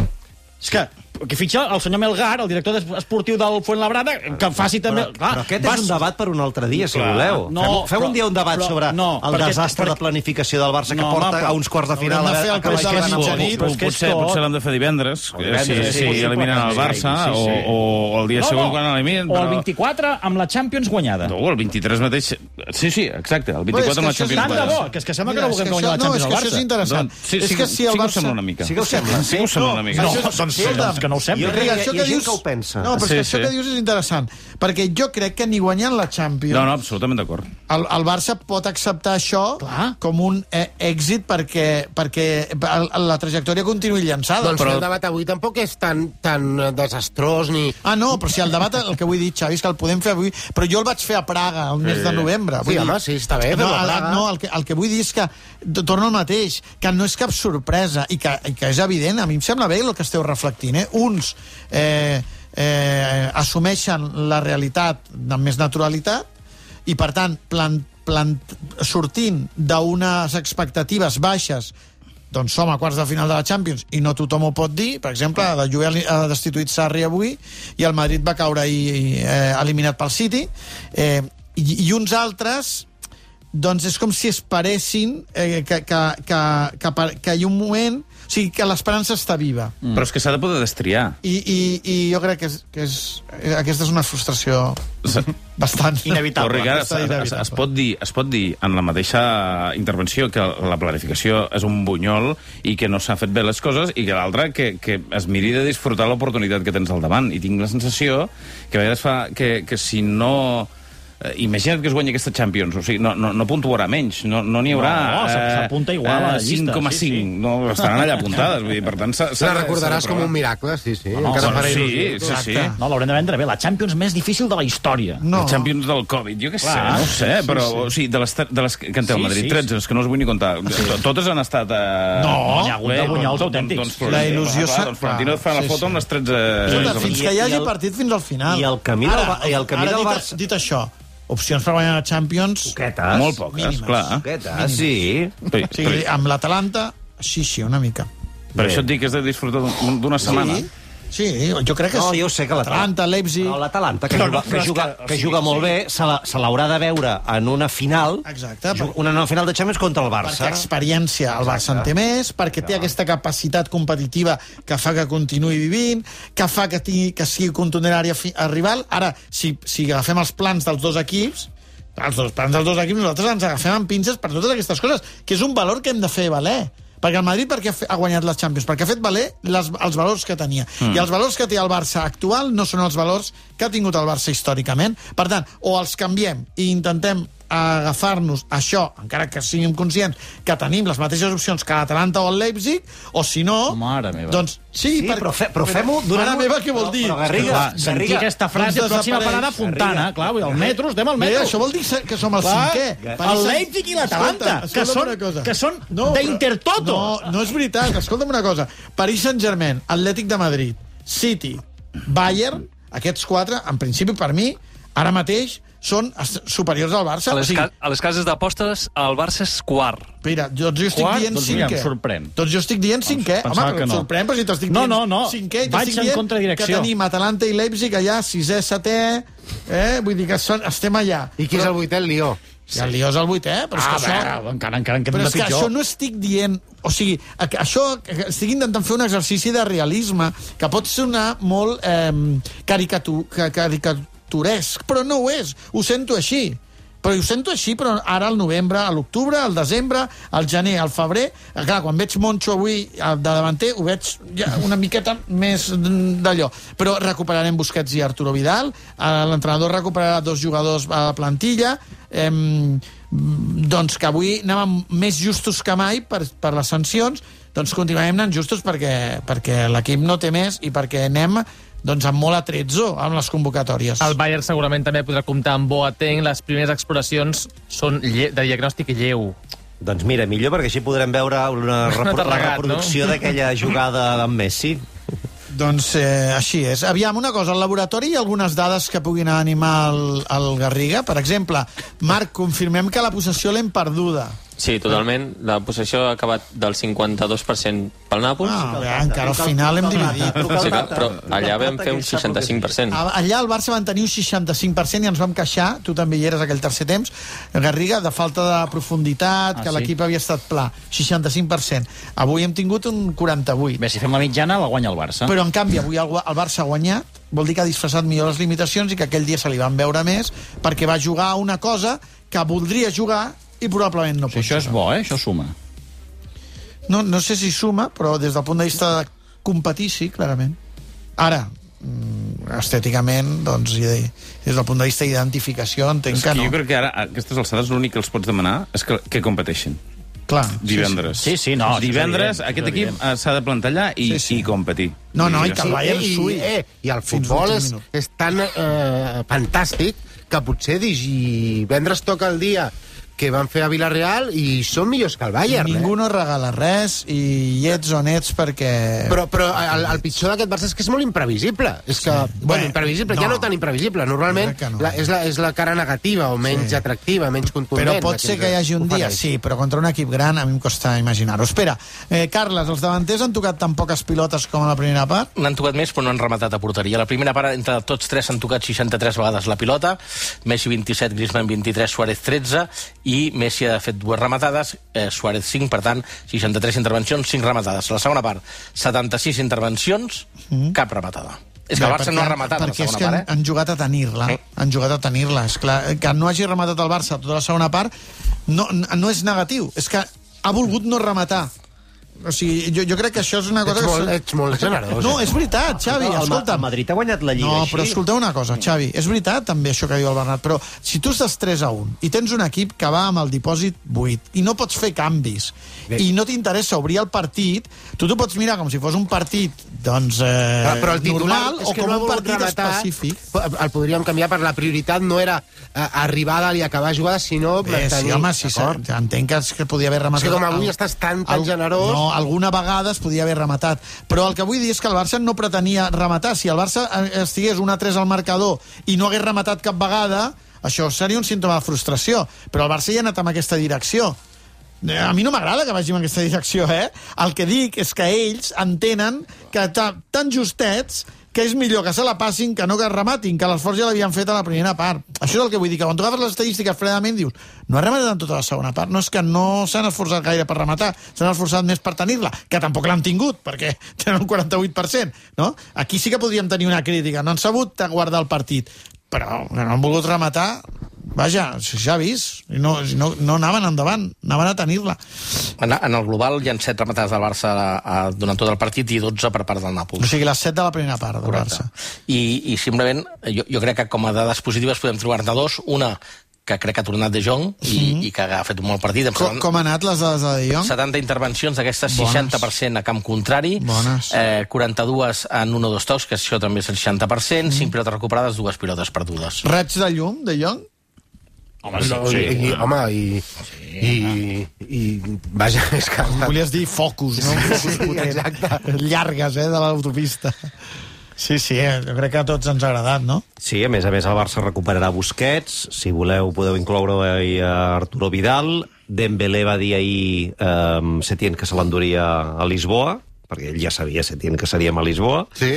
És que, que fitxa el senyor Melgar, el director esportiu del Fuenlabrada, que faci també... Però, clar, però aquest vas... és un debat per un altre dia, si clar, voleu. No, fem fem però, un dia un debat però, sobre no, el perquè, desastre perquè... de planificació del Barça que no, porta home, a uns quarts de final. No, a, a, a, a la mitjanit. Potser, potser l'hem de fer divendres, si, si eliminen el Barça, sí, sí. O, o el dia no, següent no. quan eliminen. O el vint-i-quatre amb la Champions guanyada. No, el vint-i-tres mateix... Sí, sí, exacte, el vint-i-quatre amb la Champions guanyada. Tant de bo, que és que sembla que no vulguem guanyar la Champions al Barça. No, és que això és interessant. És que si el Barça... Sí que ho sembla una mica. Sí que ho sembla. Sí que ho sembla una mica. Doncs que no ho sembla. Jo crec que això que dius... que ho pensa. No, però sí, això sí. que dius és interessant, perquè jo crec que ni guanyant la Champions... No, no, absolutament d'acord. El, el Barça pot acceptar això Clar. com un eh, èxit perquè, perquè el, la trajectòria continuï llançada. Doncs però... el debat avui tampoc és tan, tan desastrós ni... Ah, no, però si el debat, el que vull dir, Xavi, és que el podem fer avui, però jo el vaig fer a Praga el mes sí. de novembre. Sí, home, sí, està bé. No, el, no el, que, el que vull dir és que torno al mateix, que no és cap sorpresa i que, i que és evident, a mi em sembla bé el que esteu reflectint, eh? Uns eh, eh, assumeixen la realitat amb més naturalitat i, per tant, plan, plan, sortint d'unes expectatives baixes, doncs som a quarts de final de la Champions i no tothom ho pot dir. Per exemple, la Juve ha destituït Sarri avui i el Madrid va caure ahir eh, eliminat pel City, eh, i, i uns altres doncs és com si esperessin eh, que, que, que, que, que hi ha un moment... O sigui, que l'esperança està viva. Mm. Però és que s'ha de poder destriar. I, i, i jo crec que, és, que és, aquesta és una frustració bastant inevitable. Ricard, es, es, es, pot dir, es pot dir en la mateixa intervenció que la planificació és un bunyol i que no s'ha fet bé les coses, i que l'altra que, que es miri de disfrutar l'oportunitat que tens al davant. I tinc la sensació que a vegades fa que, que si no... Uh, imagina't que es guanya aquesta Champions, o sigui, no, no, no puntuarà menys, no n'hi no haurà... No, no s'apunta igual a la llista. cinc coma cinc, sí, sí. No, estaran allà apuntades, vull dir, per tant... La recordaràs com un miracle, sí, sí. No, no, no, sí, sí, sí. No, l'haurem de vendre bé, la Champions més difícil de la història. No. La Champions del Covid, jo què sé, no ho sé, però, sí, sí. O sigui, de les, de les que en té el Madrid, sí, sí, tretze, que no us vull ni contar, sí. Totes han estat... Uh... No, n'hi ha hagut de bunyals autèntics. La il·lusió... Doncs Florentino et fa la foto amb les tretze... Fins que hi hagi partit fins al final. I el camí del Barça... Dit això, opcions per guanyar la Champions... Poquetes. Molt poques, mínimes. Clar. Poquetes, sí. Però, o sigui, amb l'Atalanta, sí, sí, una mica. Per això et dic que has de disfrutar d'una setmana. Sí. Sí, jo crec que... No, jo sé que l'Atalanta, Leipzig... No, l'Atalanta, que, no, no, que, juga, que, que sí, juga molt sí. bé, se l'haurà de veure en una final, exacte, una nova final de Champions contra el Barça. Perquè experiència el Barça en té més, perquè té aquesta capacitat competitiva que fa que continuï vivint, que fa que, tingui, que sigui contundent a l'àrea rival. Ara, si, si agafem els plans dels dos equips, els dos plans dels dos equips, nosaltres ens agafem amb pinces per totes aquestes coses, que és un valor que hem de fer valer. Perquè el Madrid perquè ha guanyat les Champions? Perquè ha fet valer les, els valors que tenia. Mm. I els valors que té el Barça actual no són els valors que ha tingut el Barça històricament. Per tant, o els canviem i intentem agafar-nos això, encara que siguem conscients que tenim les mateixes opcions que l'Atalanta o el Leipzig, o si no... Mare meva. Doncs sí, sí per... però, fe, però fem-ho... Mare meva, què vol dir? Però, Garriga, clar, sentir aquesta frase, doncs pròxima parada Fontana, clar, el metro, estem al metro. Bé, això vol dir que som el clar, cinquè. El Leipzig i l'Atalanta, que són, que són no, d'Intertoto. No, no és veritat, escolta'm una cosa. Paris Saint-Germain, Atlètic de Madrid, City, Bayern, aquests quatre, en principi, per mi, ara mateix, són superiors al Barça. A les, o sigui, ca a les cases d'apostes, el Barça és quart. Mira, jo, jo estic quart? dient doncs cinquè. Mira, em sorprèn. Doncs jo estic dient cinquè. Home, però em no. sorprèn, però si t'estic no, dient no, no. cinquè, vaig en contradirecció. Que tenim Atalanta i Leipzig allà, sisè, setè, eh? Vull dir que són, estem allà. I qui però... és el vuitè? El Lió. Sí. El Lió és el vuitè, però és ah, que això... Bé, encara, encara en però queda és que pitjor. això no estic dient... O sigui, això, estic intentant fer un exercici de realisme que pot sonar molt eh, caricatu, caricaturesc, però no ho és. Ho sento així. Però ho sento així, però ara al novembre, a l'octubre, al desembre, al gener, al febrer... Clar, quan veig Moncho avui de davanter, ho veig ja una miqueta més d'allò. Però recuperarem Busquets i Arturo Vidal, l'entrenador recuperarà dos jugadors a la plantilla, eh, doncs que avui anàvem més justos que mai per, per les sancions, doncs continuarem anant justos perquè, perquè l'equip no té més i perquè anem... doncs amb molt atrezzo amb les convocatòries. El Bayern segurament també podrà comptar amb Boateng. Les primeres exploracions són de diagnòstic lleu. Doncs mira, millor, perquè així podrem veure una, repro regat, la reproducció no? d'aquella jugada d'en Messi. Doncs eh, així és. Aviam, una cosa, al laboratori hi ha algunes dades que puguin animar el, el Garriga. Per exemple, Marc, confirmem que la possessió l'hem perduda. Sí, totalment. La possessió ha acabat del cinquanta-dos per cent pel Nàpols. Ah, bé, encara al final hem dividit. Sí, clar, però allà vam fer un seixanta-cinc per cent. Allà el Barça van tenir un seixanta-cinc per cent i ens vam queixar, tu també hi eres aquell tercer temps, Garriga, de falta de profunditat, ah, que sí? l'equip havia estat pla. seixanta-cinc per cent. Avui hem tingut un quaranta-vuit. Bé, si fem la mitjana, la guanya el Barça. Però, en canvi, avui el, el Barça ha guanyat, vol dir que ha disfressat millor les limitacions i que aquell dia se li van veure més perquè va jugar a una cosa que voldria jugar i probablement no pot. Si això és bo, eh? Això suma. No, no sé si suma, però des del punt de vista de competir, sí, clarament. Ara, estèticament, doncs, des del punt de vista d'identificació, entenc que, que no. Jo crec que ara, a aquestes alçades, l'únic que els pots demanar és que, que competeixin. Clar. Divendres. Sí, sí, no. Divendres aquest equip s'ha de plantar i, sí, sí. i competir. No, no, i que el Bayern sí, sui. Eh, I el futbol és, és tan eh, fantàstic que potser divendres toca el dia que van fer a Villarreal i són millors que el Bayern. Ningú eh? no regala res i hi ets on ets perquè... Però, però el, el pitjor d'aquest Barça és que és molt imprevisible. És que, sí. bueno, bueno, imprevisible, no. ja no tan imprevisible. Normalment no. la, és, la, és la cara negativa o menys sí. atractiva, menys contundent. Però pot ser que hi hagi un dia, sí, però contra un equip gran a mi em costa imaginar-ho. Espera, eh, Carles, els davanters han tocat tan poques pilotes com a la primera part? N'han tocat més, però no han rematat a porteria. La primera part, entre tots tres, han tocat seixanta-tres vegades la pilota, Messi vint-i-set, Griezmann vint-i-tres, Suárez tretze, i Messi ha fet dues rematades, eh, Suárez cinc, per tant, seixanta-tres intervencions, cinc rematades. La segona part, setanta-sis intervencions, mm. cap rematada. És que el Barça perquè, no ha rematat la segona part, eh? Perquè és que han, han jugat a tenir-la. Sí. Han jugat a tenir-la. És clar, que no hagi rematat el Barça tota la segona part no, no és negatiu. És que ha volgut no rematar. O sigui, jo, jo crec que això és una cosa... Ets molt, que... ets molt generós. No, és veritat, Xavi, no, escolta. El Madrid ha guanyat la Lliga no, així. No, però escolteu una cosa, Xavi, és veritat també això que diu el Bernat, però si tu estàs tres a un i tens un equip que va amb el dipòsit buit i no pots fer canvis Bé. i no t'interessa obrir el partit, tu t'ho pots mirar com si fos un partit doncs, eh, però, però el titular, normal o com no un partit rematar, específic. El podríem canviar per la prioritat, no era eh, arribar a dalt i acabar jugada, sinó Bé, mantenir... Sí, home, sí, entenc que, que podia haver rematat... És que com avui el, estàs tan, tan el, generós... No, alguna vegada es podia haver rematat. Però el que vull dir és que el Barça no pretenia rematar. Si el Barça estigués un a tres al marcador i no hagués rematat cap vegada, això seria un símptoma de frustració. Però el Barça ja ha anat en aquesta direcció. A mi no m'agrada que vagi en aquesta direcció, eh? El que dic és que ells entenen que tan justets que és millor que se la passin que no que rematin, que l'esforç ja l'havien fet a la primera part. Això és el que vull dir, que quan tu agafes les estadístiques fredament dius no ha rematat en tota la segona part, no és que no s'han esforçat gaire per rematar, s'han esforçat més per tenir-la, que tampoc l'han tingut, perquè tenen un quaranta-vuit per cent, no? Aquí sí que podríem tenir una crítica, no han sabut guardar el partit, però no han volgut rematar Vaja, ja ha vist. I no, no, no anaven endavant, anaven a tenir-la. En, en el global hi ha set rematades del Barça a, a, durant tot el partit i dotze per part del Nàpols. O sigui, les set de la primera part del Correcte. Barça. I, i simplement, jo, jo crec que com a dades positives podem trobar-ne dos. Una, que crec que ha tornat De Jong i, mm. i que ha fet un molt partit. Com, com ha anat les dades de De Jong? setanta intervencions, d'aquestes seixanta per cent a camp contrari, Bones. eh, quaranta-dues en un o dos tocs, que això també és el seixanta per cent, mm. cinc pilotes recuperades, dues pilotes perdudes. Raigs de llum, De Jong? Home, sí, sí, i, i, home, i, sí, i, i, vaja, és que... Volies dir focus, no? Focus potent. Exacte. Llargues, eh, de l'autopista. Sí, sí, eh, jo crec que a tots ens ha agradat, no? Sí, a més a més el Barça recuperarà Busquets, si voleu podeu incloure ahir a Arturo Vidal, Dembélé va dir ahir eh, Setién que se l'enduria a Lisboa, perquè ell ja sabia Setién que seríem a Lisboa, sí.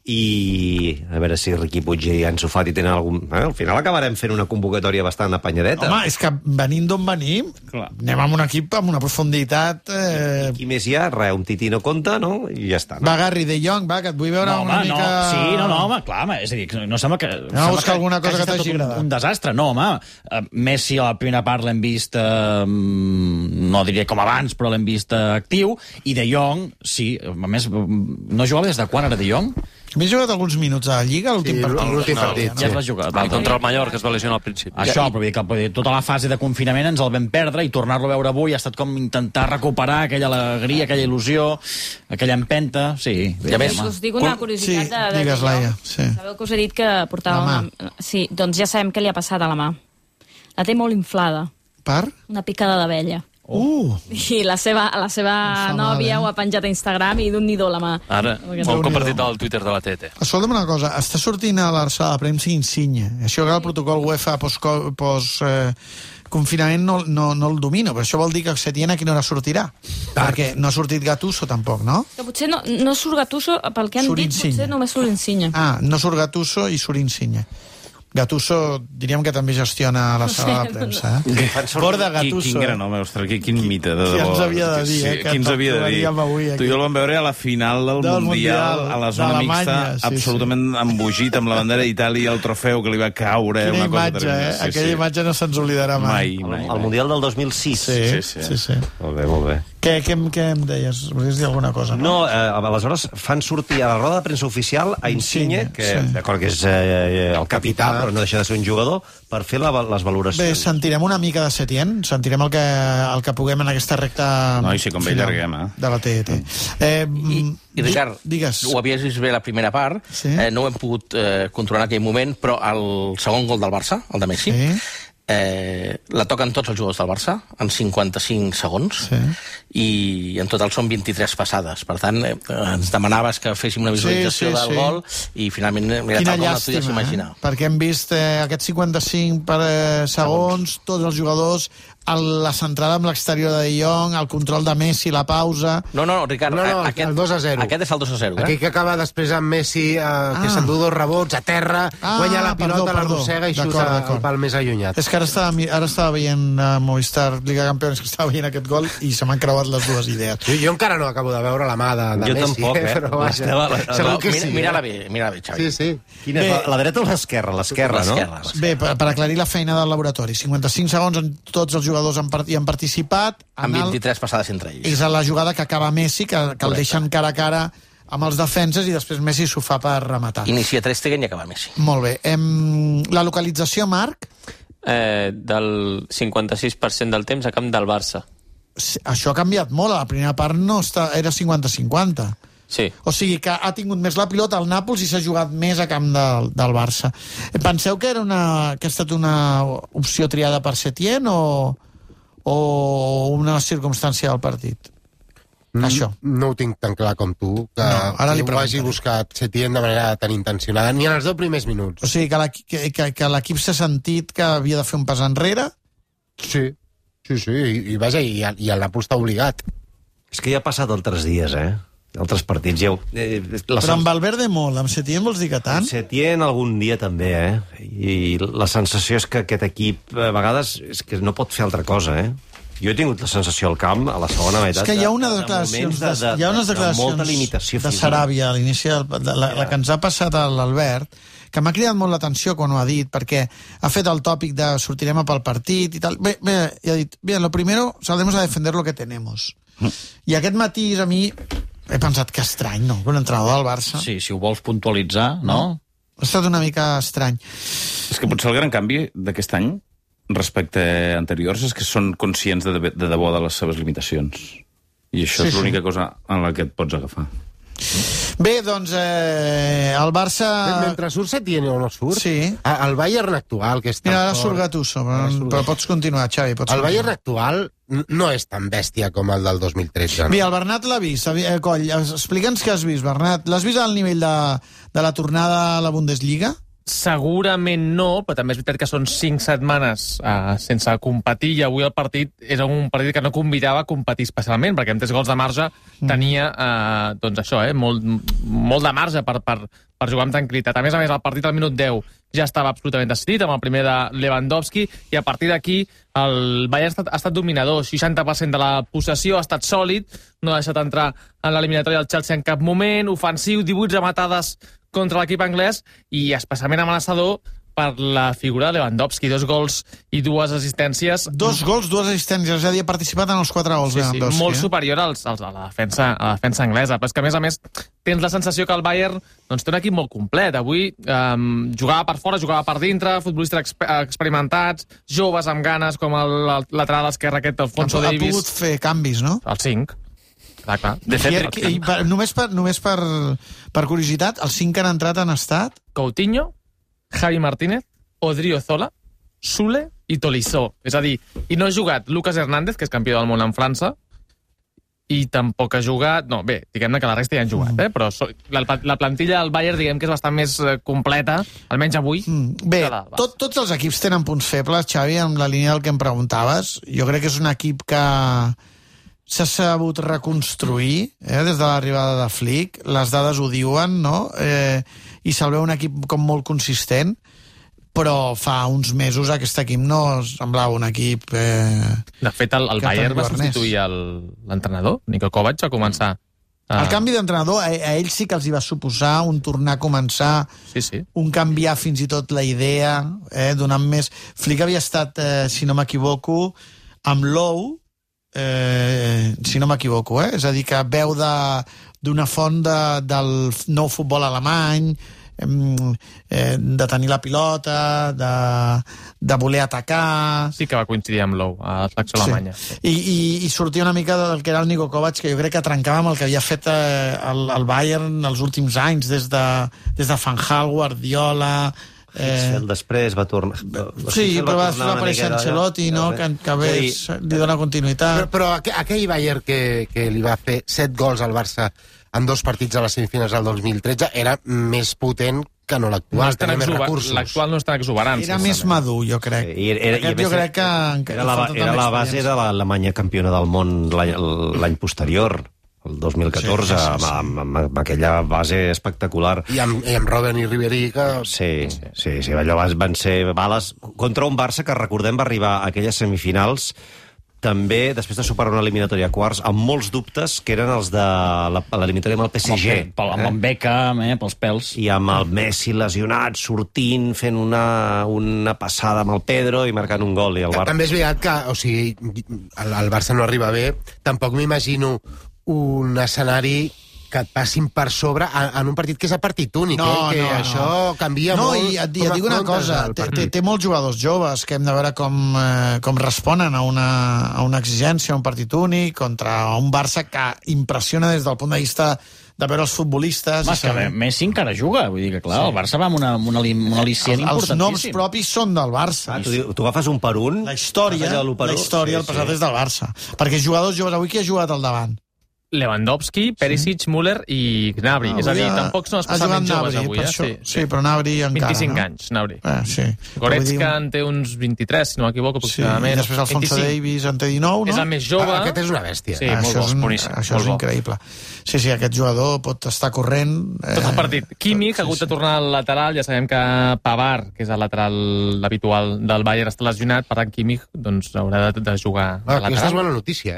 I a veure si Riqui Puig i Ansu Fati tenen algun... Eh, al final acabarem fent una convocatòria bastant apanyadeta. Home, és que venint d'on venim, clar, anem amb un equip amb una profunditat... Eh... I qui més hi ha? Res, un tití no compta, no? I ja està. No? Va, Garri, De Jong, va, que et vull veure no, una home, mica... No. Sí, no, no, home, clar, home, és a dir, no sembla que... Anem a buscar alguna cosa que t'hagi agradat. Un, un desastre, no, home. Uh, Messi a la primera part l'hem vist, uh, no diria com abans, però l'hem vist uh, actiu, i De Jong, sí, a més, no jugava des de quan era De Jong? A mi he jugat alguns minuts a la Lliga, l'últim sí, partit. L'últim no, partit, no, ja es va jugar. Va, contra el Mallorca, que es va lesionar al principi. Això, però vull dir que tota la fase de confinament ens el vam perdre i tornar-lo a veure avui ha estat com intentar recuperar aquella alegria, aquella il·lusió, aquella empenta, sí. Ja ves, us dic una curiositat sí, de, de digues, Laia, sí. Sabeu que us he dit que portava una... Sí, doncs ja sabem què li ha passat a la mà. La té molt inflada. Per? Una picada d'abella. Uh. I la seva, la seva nòvia mal, eh? Ho ha penjat a Instagram i d'un nidó a la mà. Ara, molt compartit al Twitter de la T T. Escolta'm una cosa, està sortint a la sala de premsa Insigne. Això que el protocol UEFA post, post eh, confinament no, no, no el domino, però això vol dir que Setién a quina hora sortirà? Ah. Perquè no ha sortit Gattuso tampoc, no? Que potser no, no surt Gattuso, pel que han surt dit, Insigne. Potser només surt Insigne. Ah, no surt Gattuso i surt Insigne. Gattuso, diríem que també gestiona la sala de premsa, eh? Borda Gattuso. Quin, quin gran home, ostres, quin, quin mite, de debò. Qui ens havia de dir, eh? Sí, qui ens havia de dir. Avui, tu i jo el vam veure a la final del, del Mundial, mundial, a la zona mixta, sí, absolutament sí. embogit amb la bandera d'Itàlia i el trofeu que li va caure. Quina una imatge, cosa eh? Sí, Aquella sí. imatge no se'ns oblidarà mai. Mai, mai. El, el Mundial del dos mil sis. Sí, sí, sí. sí, sí. Molt bé, molt bé. Què, què, què em deies? Volies dir alguna cosa? No, no eh, aleshores fan sortir a la roda de premsa oficial a Insigne, que sí. D'acord que és eh, el capità, però no deixa de ser un jugador, per fer la, les valoracions. Bé, sentirem una mica de Setién, sentirem el que, el que puguem en aquesta recta no, i sí, com bé llarguem, eh? de la T T. Eh, I, I Ricard, digues. Ho havies vist bé la primera part, sí. eh, no ho hem pogut eh, controlar en aquell moment, però el segon gol del Barça, el de Messi, sí. eh, la toquen tots els jugadors del Barça en cinquanta-cinc segons, sí. I en total són vint-i-tres passades. Per tant, eh, ens demanaves que féssim una visualització sí, sí, del sí. gol i finalment, mira, quina tal com llàstima, la tu ja s'imaginar. Eh? Perquè hem vist eh, aquests cinquanta-cinc per, eh, segons, tots els jugadors, el, la centrada amb l'exterior de De Jong, el control de Messi, la pausa... No, no, Ricard, no, no, aquest, el dos a zero. Aquest és el dos a zero. Eh? Aquell que acaba després amb Messi, eh, que ah. s'endú dos rebots a terra, ah, guanya la pilota, l'arrossega i xuta el pal més allunyat. És que ara estava, ara estava veient uh, Movistar Liga Campeones, que estava veient aquest gol i se m'han creuat les dues idees. Jo, jo encara no acabo de veure la mà de, de jo Messi. Jo tampoc, eh? Però, vaja, la, la, segur que mira, sí. Mira-la bé, mira-la bé, Xavi. Sí, sí. Quina és, la, la dreta o l'esquerra? L'esquerra, no? Bé, per, per aclarir la feina del laboratori. cinquanta-cinc segons on tots els jugadors han, part, hi han participat. Amb vint-i-tres passades entre ells. És la jugada que acaba Messi, que, que el deixen cara a cara amb els defenses i després Messi s'ho fa per rematar. Inicia Ter Stegen i acaba Messi. Molt bé. Em, la localització, Marc? Eh, del cinquanta-sis per cent del temps a camp del Barça. Això ha canviat molt. A la primera part no està, era cinquanta cinquanta. Sí. O sigui que ha tingut més la pilota al Nàpols i s'ha jugat més a camp del, del Barça. Penseu que, era una, que ha estat una opció triada per Setién o, o una circumstància del partit? Mm, Això. No ho tinc tan clar com tu, que, no, ara li que ho hagi buscat Setién de manera tan intencionada, ni en els deu primers minuts. O sigui, que, que, que l'equip s'ha sentit que havia de fer un pas enrere? Sí, sí, sí, i, i vaja, i, i el Nàpols està obligat. És que ja ha passat altres dies, eh? Altres partits, ja... Eh, la Però amb Valverde molt, amb Setién vols dir que tant? Setién algun dia també, eh? I la sensació és que aquest equip, a vegades, és que no pot fer altra cosa, eh? Jo he tingut la sensació al camp, a la segona meitat... És que hi ha una declaració de, de, de, hi ha unes declaracions de, molta limitació de Saràbia, a l'inici, la, la, la que ens ha passat a l'Albert, que m'ha cridat molt l'atenció quan ho ha dit, perquè ha fet el tòpic de sortirem a pel partit i tal. Bé, bé, i ha dit, bien, lo primero, saldremos a defender lo que tenemos. Mm. I aquest matís a mi he pensat que estrany, no? Un entrenador del Barça. Sí, si ho vols puntualitzar, no? no? Ha estat una mica estrany. És que potser el gran canvi d'aquest any respecte a anteriors és que són conscients de, de, de debò de les seves limitacions. I això sí, és l'única sí. cosa en la que et pots agafar. Bé, doncs, eh, el Barça... Mentre surt Setién o no surt, sí. el Bayern actual, que és tan Mira, ara fort... surt Gattuso, però, però pots continuar, Xavi. Pots el continuar. Bayern actual no és tan bèstia com el del dos mil tretze. No? Bé, el Bernat l'ha vist. Eh, Coll, explica'ns què has vist, Bernat. L'has vist al nivell de, de la tornada a la Bundesliga? Segurament no, però també és veritat que són cinc setmanes uh, sense competir i avui el partit era un partit que no convidava a competir especialment, perquè amb tres gols de marge mm. tenia, uh, doncs això, eh, molt, molt de marge per, per, per jugar amb tranquil·litat. A més a més, el partit al minut deu ja estava absolutament decidit, amb el primer de Lewandowski, i a partir d'aquí el Bayern ha estat, ha estat dominador, seixanta per cent de la possessió, ha estat sòlid, no ha deixat entrar en l'eliminatòria del Chelsea en cap moment, ofensiu, divuit rematades contra l'equip anglès i especialment amenaçador per la figura de Lewandowski. Dos gols i dues assistències. Dos gols, dues assistències, és a dir, ha participat en els quatre gols sí, Lewandowski. Sí, molt eh? superior als, als, a, la defensa, a la defensa anglesa. Però és que, a més a més, tens la sensació que el Bayern doncs, té un equip molt complet. Avui um, jugava per fora, jugava per dintre, futbolistes exper experimentats, joves amb ganes, com el, el lateral esquerre aquest, Alfonso ha, Davies. Ha pogut fer canvis, no? El cinc. Clar, clar. De fet, I, i, per, només, per, només per, per curiositat, els cinc que han entrat han estat... Coutinho, Javi Martínez, Odriozola, Sule i Tolisso. És a dir, i no ha jugat Lucas Hernández, que és campió del món en França, i tampoc ha jugat... No, bé, diguem-ne que la resta ja han jugat, mm. eh? però so, la, la plantilla del Bayern, diguem que és bastant més completa, almenys avui. Mm. Bé, tot, tots els equips tenen punts febles, Xavi, amb la línia del que em preguntaves. Jo crec que és un equip que s'ha sabut reconstruir eh, des de l'arribada de Flick. Les dades ho diuen, no? Eh, I se'l veu un equip com molt consistent, però fa uns mesos aquest equip no semblava un equip... Eh, de fet, el, el Bayern va substituir l'entrenador. Niko Kovac va començar... A... El canvi d'entrenador, a, a ells sí que els hi va suposar un tornar a començar, sí, sí. un canviar fins i tot la idea, eh, donant més... Flick havia estat, eh, si no m'equivoco, amb Lowe, Eh, si no m'equivoco, eh? És a dir, que veu d'una font de, del nou futbol alemany, eh, de tenir la pilota, de, de voler atacar... Sí que va coincidir amb Lowe, a la selecció alemanya. Sí. I, i, I sortia una mica del que era el Niko Kovac, que jo crec que trencava amb el que havia fet eh, el, el Bayern els últims anys, des de, des de Van Gaal, Guardiola... Eh... després va tornar... Sí, però va, va aparèixer Ancelotti, no? Que, que bé, sí. li dona continuïtat. Però, però aquell Bayern que, que li va fer set gols al Barça en dos partits a les semifinals del dos mil tretze era més potent que no l'actual, no tenia més recursos. L'actual no és tan exuberant. Era més madur, jo crec. Sí, era, Aquest, jo crec que... que era la, era la base de l'Alemanya campiona del món l'any posterior, el dos mil catorze, sí, sí, sí. Amb, amb, amb aquella base espectacular. I amb, i amb Robben i Ribéry, que... Sí, sí, sí, allò van ser bales contra un Barça que, recordem, va arribar a aquelles semifinals també després de superar una eliminatòria a quarts amb molts dubtes, que eren els de l'eliminatòria amb el P S G. Amb, el, amb en Beckham, eh, pels pèls. I amb el Messi lesionat, sortint, fent una, una passada amb el Pedro i marcant un gol. I el Barça... També és veritat que, o sigui, el, el Barça no arriba bé. Tampoc m'imagino un escenari que et passin per sobre en un partit que és a partit únic, no, eh? que no, això no. canvia no, molt. No, i et, et dic una cosa, té, té, té molts jugadors joves que hem de veure com, eh, com responen a una, a una exigència, a un partit únic, contra un Barça que impressiona des del punt de vista de veure els futbolistes... Mas, que Messi encara juga, vull dir que clar, sí. El Barça va amb una, una, una al·licient el, importantíssim. Els noms propis són del Barça. Ah, tu, tu agafes un per un... La història, la història, sí, el passat sí. És del Barça. Perquè jugadors joves, avui qui ha jugat al davant? Lewandowski, Perisic, sí. Müller i Gnabry. Ah, és a dir, tampoc són especialment joves avui. Eh? Sí, sí, sí, però Gnabry encara... vint-i-cinc no? anys, Gnabry. Ah, sí. Goretzka en té uns vint-i-tres, si no m'equivoco, aproximadament. Sí, i després Alfonso vint-i-cinc. Davies en té dinou, no? És el més jove. Ah, aquest és una bèstia. Sí, ah, molt això bo, és, boníssim. Això és increïble. Sí, sí, aquest jugador pot estar corrent... Eh... Tot el partit. Kimmich ha hagut de tornar al lateral, ja sabem que Pavard, que és el lateral habitual del Bayern, està lesionat, per tant Kimmich doncs, haurà de, de jugar ah, al lateral. Aquesta és bona notícia, eh?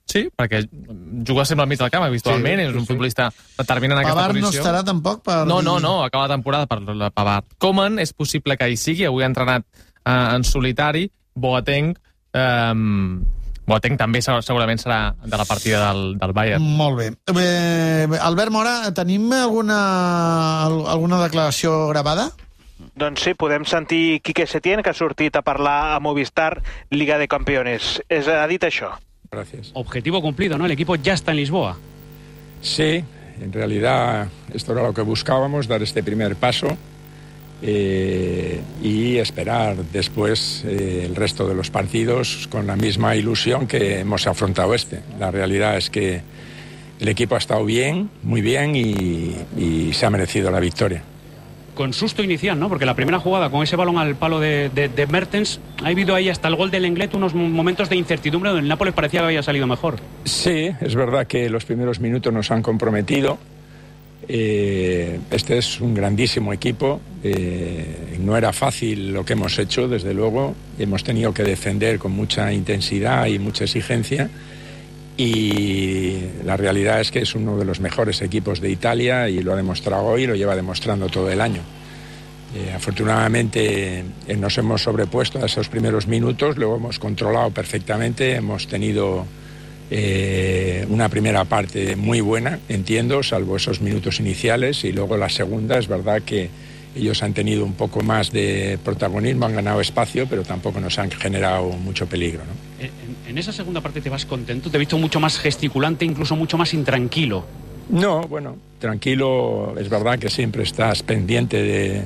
Sí, perquè juga sempre al mig del camp habitualment, sí, és un futbolista determinant en aquesta Pavard posició. no estarà tampoc per... No, dir- no, no, acaba la temporada per la Pavard. Coman és possible que hi sigui, avui ha entrenat eh, en solitari, Boateng, eh, Boateng també seg- segurament serà de la partida del, del Bayern. Molt bé. Eh, Albert Mora, tenim alguna, al- alguna declaració gravada? Doncs sí, podem sentir Quique Setién, que ha sortit a parlar a Movistar Liga de Campeones. És, ha dit això. Gracias. Objetivo cumplido, ¿no? El equipo ya está en Lisboa. Sí, en realidad esto era lo que buscábamos, dar este primer paso eh, y esperar después eh, el resto de los partidos con la misma ilusión que hemos afrontado este. La realidad es que el equipo ha estado bien, muy bien y, y se ha merecido la victoria. Con susto inicial, ¿no? Porque la primera jugada con ese balón al palo de, de, de Mertens, ha habido ahí hasta el gol del Lenglet unos momentos de incertidumbre donde el Nápoles parecía que había salido mejor. Sí, es verdad que los primeros minutos nos han comprometido. Eh, este es un grandísimo equipo. Eh, no era fácil lo que hemos hecho, desde luego. Hemos tenido que defender con mucha intensidad y mucha exigencia. Y la realidad es que es uno de los mejores equipos de Italia y lo ha demostrado hoy, lo lleva demostrando todo el año. Eh, afortunadamente eh, nos hemos sobrepuesto a esos primeros minutos, luego hemos controlado perfectamente, hemos tenido eh, una primera parte muy buena, entiendo, salvo esos minutos iniciales, y luego la segunda, es verdad que ellos han tenido un poco más de protagonismo, han ganado espacio, pero tampoco nos han generado mucho peligro, ¿no? En, en esa segunda parte te vas contento, te he visto mucho más gesticulante, incluso mucho más intranquilo. No, bueno, tranquilo, es verdad que siempre estás pendiente de,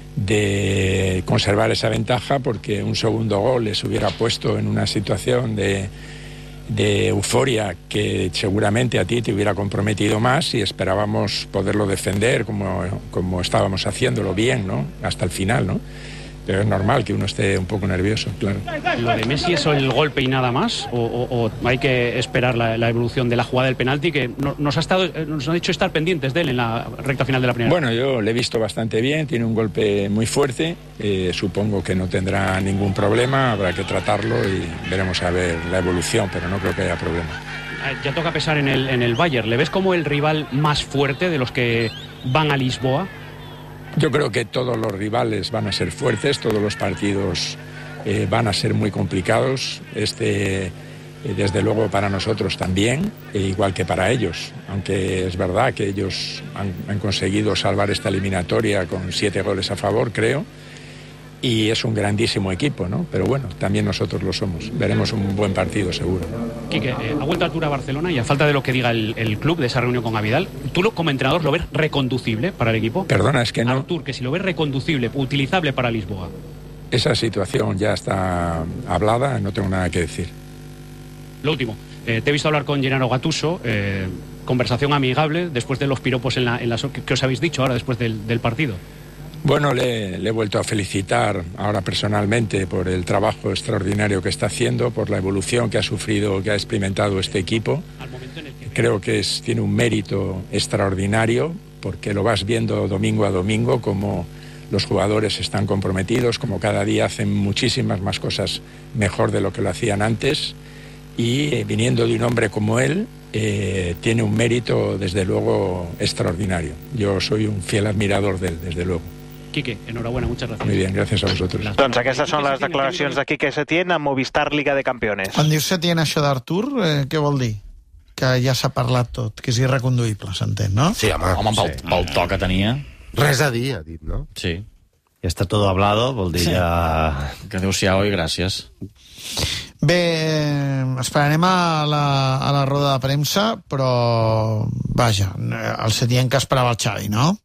de conservar esa ventaja, porque un segundo gol les hubiera puesto en una situación de, de euforia que seguramente a ti te hubiera comprometido más, y esperábamos poderlo defender como, como estábamos haciéndolo bien, ¿no? Hasta el final, ¿no? Pero es normal que uno esté un poco nervioso, claro. ¿Lo de Messi es el golpe y nada más? ¿O, o, o hay que esperar la, la evolución de la jugada del penalti, que no, nos, ha estado, nos ha hecho estar pendientes de él en la recta final de la primera? Bueno, yo le he visto bastante bien, tiene un golpe muy fuerte, eh, supongo que no tendrá ningún problema, habrá que tratarlo y veremos a ver la evolución, pero no creo que haya problema. Ya toca pesar en el, en el Bayern. ¿Le ves como el rival más fuerte de los que van a Lisboa? Yo creo que todos los rivales van a ser fuertes, todos los partidos eh, van a ser muy complicados. Este, eh, desde luego, para nosotros también, e igual que para ellos. Aunque es verdad que ellos han, han conseguido salvar esta eliminatoria con siete goles a favor, creo. Y es un grandísimo equipo, ¿no? Pero bueno, también nosotros lo somos. Veremos un buen partido, seguro. Quique, eh, ha vuelto Artur a Barcelona y a falta de lo que diga el, el club de esa reunión con Avidal, ¿tú lo, como entrenador lo ves reconducible para el equipo? Perdona, es que no... Artur, que si lo ves reconducible, utilizable para Lisboa. Esa situación ya está hablada, no tengo nada que decir. Lo último, eh, te he visto hablar con Gennaro Gattuso, eh, conversación amigable después de los piropos en la, en la, que, que os habéis dicho ahora después del, del partido. Bueno, le, le he vuelto a felicitar ahora personalmente por el trabajo extraordinario que está haciendo, por la evolución que ha sufrido, que ha experimentado este equipo. Creo que es, tiene un mérito extraordinario, porque lo vas viendo domingo a domingo, como los jugadores están comprometidos, como cada día hacen muchísimas más cosas mejor de lo que lo hacían antes, y eh, viniendo de un hombre como él, eh, tiene un mérito desde luego extraordinario. Yo soy un fiel admirador de él, desde luego. Quique, enhorabuena, muchas gracias. Muy bien, gracias a vosotros. Doncs aquestes són les declaracions de Quique Setién a Movistar Liga de Campeones. Quan dius Setién això d'Artur, eh, què vol dir? Que ja s'ha parlat tot, que és irreconduïble, s'entén, no? Sí, home, home pel, sí. pel to que tenia... Res a dir, ha dit, no? Sí. Ja està tot hablado, vol dir sí. ja... Que adéu-siau i gràcies. Bé, esperarem a la, a la roda de premsa, però, vaja, el Setién que esperava el Xavi, no?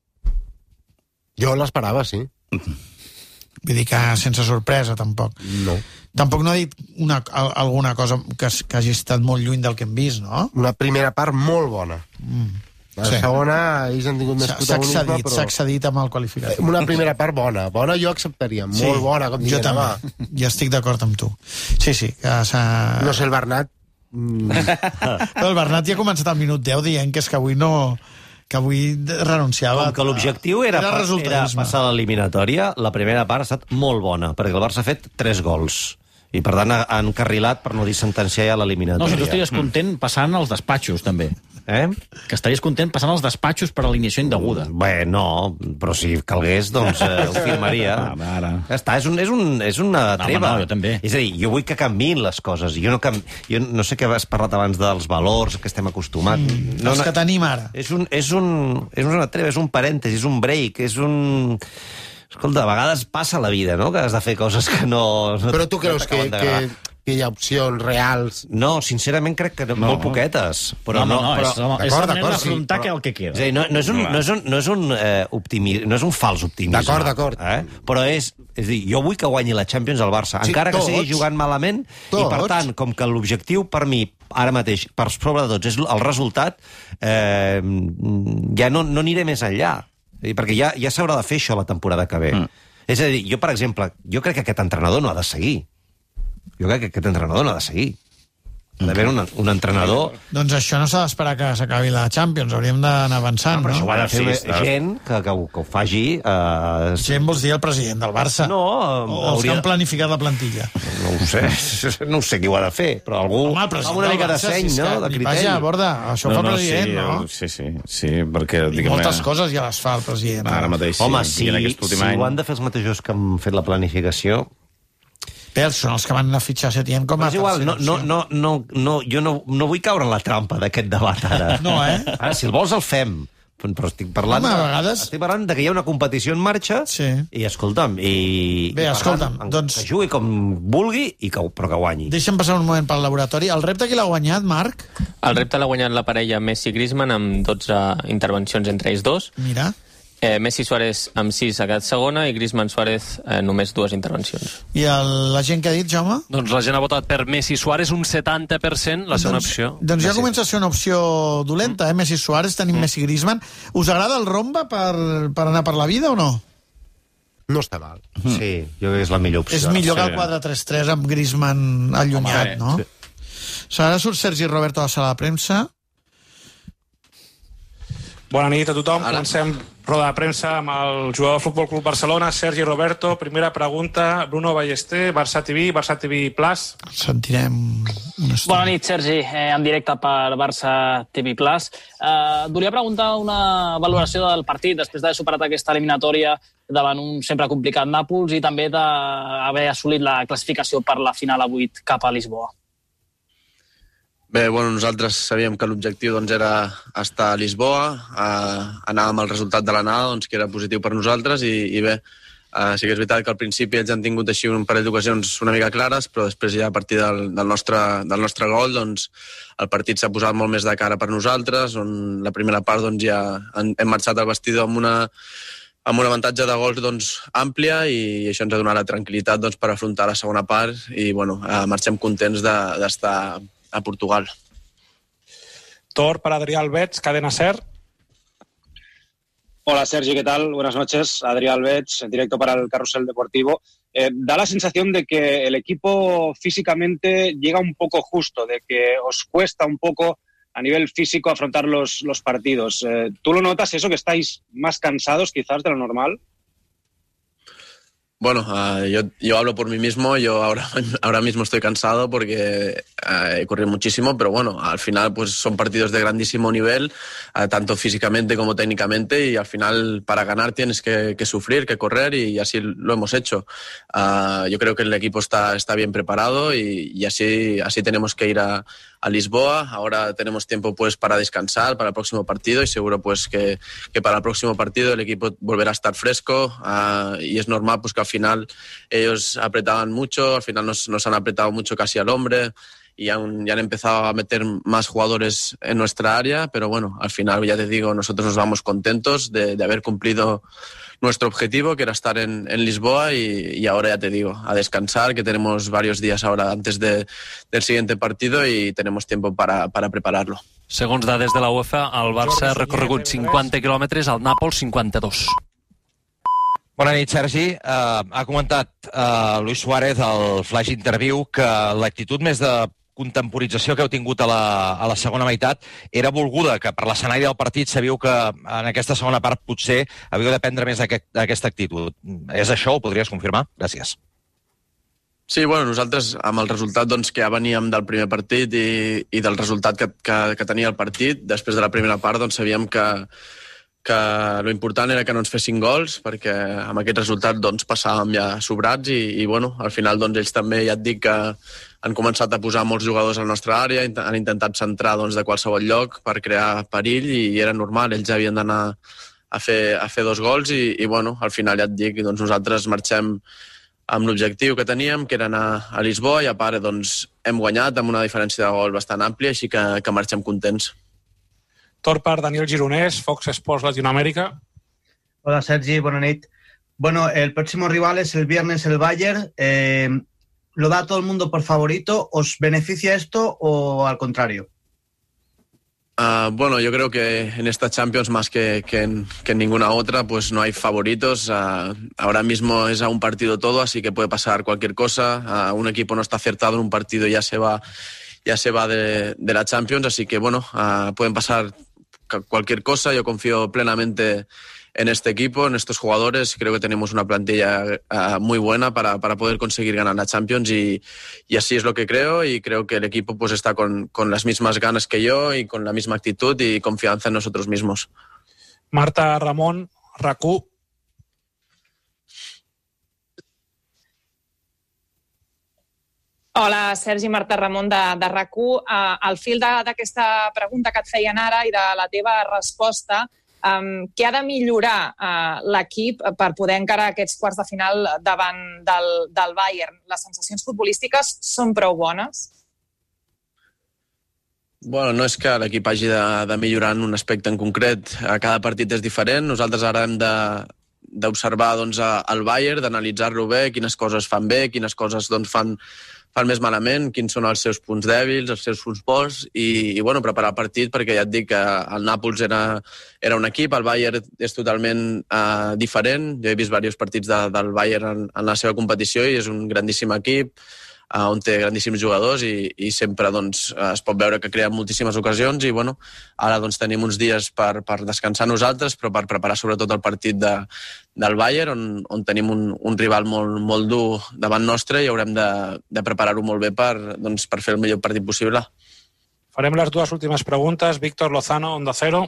Jo l'esperava, sí. Vull dir que sense sorpresa, tampoc. No. Tampoc no ha dit una, alguna cosa que, que hagi estat molt lluny del que hem vist, no? Una primera part molt bona. Mm. La sí. segona, ells han tingut més protagonisme, excedit, però... S'ha excedit amb el qualificatiu. Una primera part bona. Bona jo acceptaria. Sí, molt bona, com dient, jo també. Va. Jo estic d'acord amb tu. Sí, sí. Que no sé, el Bernat... Mm. Però el Bernat ja ha començat al minut deu dient que és que avui no... que avui renunciava... Com que l'objectiu era, era, era passar l'eliminatòria, la primera part ha estat molt bona, perquè el Barça ha fet tres gols. I, per tant, han encarrilat, per no dir sentenciar ja l'eliminatòria. No, si tu estaries content passant als despatxos, també. Eh? Que estaries content passant als despatxos per alineació indeguda. Bé, no, però si calgués, doncs eh, ho firmaria. Ah, ara. Ja està, és, un, és, un, és una treva. No, no, jo també. És a dir, jo vull que canviïn les coses. Jo no, canvi... jo no sé què has parlat abans dels valors que estem acostumats. Mm, no, els no... que tenim ara. És, un, és, un, és una treva, és un parèntesi, és un break, és un... Escolta, a vegades passa la vida, no?, que has de fer coses que no... no Però tu creus que, que, que hi ha opcions reals? No, sincerament crec que no, molt poquetes. Però no, no, no, però, és, no, és la manera d'afrontar sí, el que queda. És a dir, no, no és un, no és un, no és un, eh, optimi, no és un fals optimisme. D'acord, d'acord. Eh? Però és, és a dir, jo vull que guanyi la Champions al Barça, sí, encara tots, que sigui jugant malament, tots. I per tant, com que l'objectiu per mi, ara mateix, per sobre de tots, és el resultat, eh, ja no, no aniré més enllà. Perquè ja, ja s'haurà de fer això la temporada que ve. Mm. És a dir, jo, per exemple, jo crec que aquest entrenador no ha de seguir. Jo crec que aquest entrenador no ha de seguir. Ha d'haver un, un entrenador... Doncs això no s'ha d'esperar que s'acabi la Champions, hauríem d'anar avançant, no? Però això ho ha de fer sí, gent que, que, ho, que ho faci... Uh... Gent vols dir el president del Barça? No, o els hauria... que han planificat la plantilla? No ho sé, no sé qui ho ha de fer, però algú... Home, el amb una mica de seny, no?, de criteri. Vaja, Borda, això no, fa el no, president, sí, no? Sí, sí, sí, perquè... I moltes coses ja les fa el president. Ara mateix, sí. Home, si, si ho han de fer els mateixos que han fet la planificació... Bé, són els que van anar a fitxar Setién com a... Però és igual, no, no, no, no, no, jo no, no vull caure en la trampa d'aquest debat ara. No, eh? Ara, si el vols el fem, però estic parlant, Home, a de, vegades... estic parlant de que hi ha una competició en marxa sí. i, escolta'm, i... Bé, i escolta'm, tant, doncs... que jugui com vulgui, i que, però que guanyi. Deixa'm passar un moment pel laboratori. El repte qui l'ha guanyat, Marc? El repte l'ha guanyat la parella Messi-Griezmann amb dotze intervencions entre ells dos. Mira. Eh, Messi Suárez amb sis ha quedat segona i Griezmann Suárez eh, només dues intervencions. I el, la gent que ha dit, Jaume? Doncs la gent ha votat per Messi Suárez un setanta per cent, la segona doncs, opció. Doncs ja Messi. comença a ser una opció dolenta, eh? Messi Suárez, tenim mm. Messi Griezmann. Us agrada el romba per, per anar per la vida o no? No està mal. Mm. Sí, jo crec que és la millor opció. És millor sí. que el quatre tres tres amb Griezmann allunyat, Home, no? Sí. Ara surt Sergi Roberto a la sala de premsa. Bona nit a tothom. Ara. Comencem roda de premsa amb el jugador del Futbol Club Barcelona, Sergi Roberto. Primera pregunta, Bruno Ballester, Barça T V, Barça T V Plus. Sentirem una estona. Bona nit, Sergi, eh, en directe per Barça T V Plus. Eh, volia preguntar una valoració del partit després d'haver superat aquesta eliminatòria davant un sempre complicat Nàpols i també d'haver assolit la classificació per la final a vuit cap a Lisboa. Bé, bueno, nosaltres sabíem que l'objectiu doncs, era estar a Lisboa, eh, anar amb el resultat de l'anada, doncs, que era positiu per nosaltres, i, i bé, eh, sí que és veritat que al principi ells han tingut així un parell d'ocasions una mica clares, però després ja a partir del, del, nostre, del nostre gol, doncs, el partit s'ha posat molt més de cara per nosaltres, on la primera part doncs, ja hem, hem marxat al vestidor amb una amb un avantatge de gols doncs, àmplia, i això ens ha donat la tranquil·litat doncs, per afrontar la segona part, i bueno, eh, marxem contents d'estar de, a Portugal. Tor para Adrià Albets, Cadena Ser. Hola Sergi, ¿qué tal? Buenas noches. Adrià Albets, en directo para el Carrusel Deportivo. Eh, da la sensación de que el equipo físicamente llega un poco justo, de que os cuesta un poco a nivel físico afrontar los, los partidos. Eh, ¿Tú lo notas eso, que estáis más cansados quizás de lo normal? Bueno, uh, yo, yo hablo por mí mismo, yo ahora, ahora mismo estoy cansado porque uh, he corrido muchísimo, pero bueno, al final pues son partidos de grandísimo nivel, uh, tanto físicamente como técnicamente, y al final para ganar tienes que, que sufrir, que correr, y así lo hemos hecho. Uh, yo creo que el equipo está, está bien preparado, y, y así, así tenemos que ir a, a Lisboa. Ahora tenemos tiempo pues para descansar para el próximo partido, y seguro pues que, que para el próximo partido el equipo volverá a estar fresco, uh, y es normal pues que al final ellos apretaban mucho, al final nos, nos han apretado mucho casi al hombre, y han, ya han empezado a meter más jugadores en nuestra área, pero bueno, al final ya te digo, nosotros nos vamos contentos de, de haber cumplido nuestro objetivo, que era estar en, en Lisboa, y, y ahora ya te digo, a descansar, que tenemos varios días ahora antes de, del siguiente partido, y tenemos tiempo para, para prepararlo. Segons dades de la UEFA, el Barça ha recorregut cinquanta quilòmetres, el Nàpols cinquanta-dos. Bona nit, Sergi. Uh, ha comentat uh, Luis Suárez al flash interview que l'actitud més de contemporització que heu tingut a la, a la segona meitat era volguda, que per l'escenari del partit sabíeu que en aquesta segona part potser havíeu de prendre més aquest, aquesta actitud. És això? Ho podries confirmar? Gràcies. Sí, bueno, nosaltres amb el resultat doncs, que ja veníem del primer partit i, i del resultat que, que, que tenia el partit, després de la primera part doncs, sabíem que, que lo important era que no ens fessin gols, perquè amb aquest resultat doncs, passàvem ja sobrats i, i bueno, al final doncs, ells també ja et dic que han començat a posar molts jugadors a la nostra àrea, han intentat centrar doncs, de qualsevol lloc per crear perill i, i era normal, ells ja havien d'anar a fer, a fer dos gols i, i bueno, al final ja et dic, doncs, nosaltres marxem amb l'objectiu que teníem, que era anar a Lisboa, i a part doncs, hem guanyat amb una diferència de gol bastant àmplia, així que, que marxem contents. Torn per Daniel Gironès, Fox Sports Latinoamérica. Hola Sergi, buena nit. Bueno, el próximo rival es el viernes el Bayern. Eh, ¿Lo da todo el mundo por favorito? ¿Os beneficia esto o al contrario? Uh, bueno, yo creo que en esta Champions, más que, que, en, que en ninguna otra, pues no hay favoritos. Uh, ahora mismo es a un partido todo, así que puede pasar cualquier cosa. Uh, un equipo no está acertado en un partido y ya se va, ya se va de, de la Champions, así que bueno, uh, pueden pasar cualquier cosa. Yo confío plenamente en este equipo, en estos jugadores. Creo que tenemos una plantilla uh, muy buena para, para poder conseguir ganar la Champions y, y así es lo que creo, y creo que el equipo pues está con, con las mismas ganas que yo y con la misma actitud y confianza en nosotros mismos. Marta Ramón, R A C U. Hola, Sergi, Marta Ramon de, de R A C U. Uh, al fil d'aquesta pregunta que et feien ara i de la teva resposta, um, què ha de millorar uh, l'equip per poder encarar aquests quarts de final davant del, del Bayern? Les sensacions futbolístiques són prou bones? Bueno, no és que l'equip hagi de, de millorar en un aspecte en concret. A cada partit és diferent. Nosaltres ara hem de d'observar doncs, el Bayern, d'analitzar-lo bé, quines coses fan bé, quines coses doncs, fan, fan més malament, quins són els seus punts dèbils, els seus punts forts, i, i bueno, preparar el partit, perquè ja et dic que el Nàpols era, era un equip, el Bayern és totalment uh, diferent. Jo he vist diversos partits de, del Bayern en, en la seva competició i és un grandíssim equip, Uh, on té grandíssims jugadors i, i sempre doncs, uh, es pot veure que crea moltíssimes ocasions i bueno, ara doncs, tenim uns dies per, per descansar nosaltres, però per preparar sobretot el partit de, del Bayern, on, on tenim un, un rival molt, molt dur davant nostre i haurem de, de preparar-ho molt bé per, doncs, per fer el millor partit possible. Farem les dues últimes preguntes. Víctor Lozano, Onda Cero.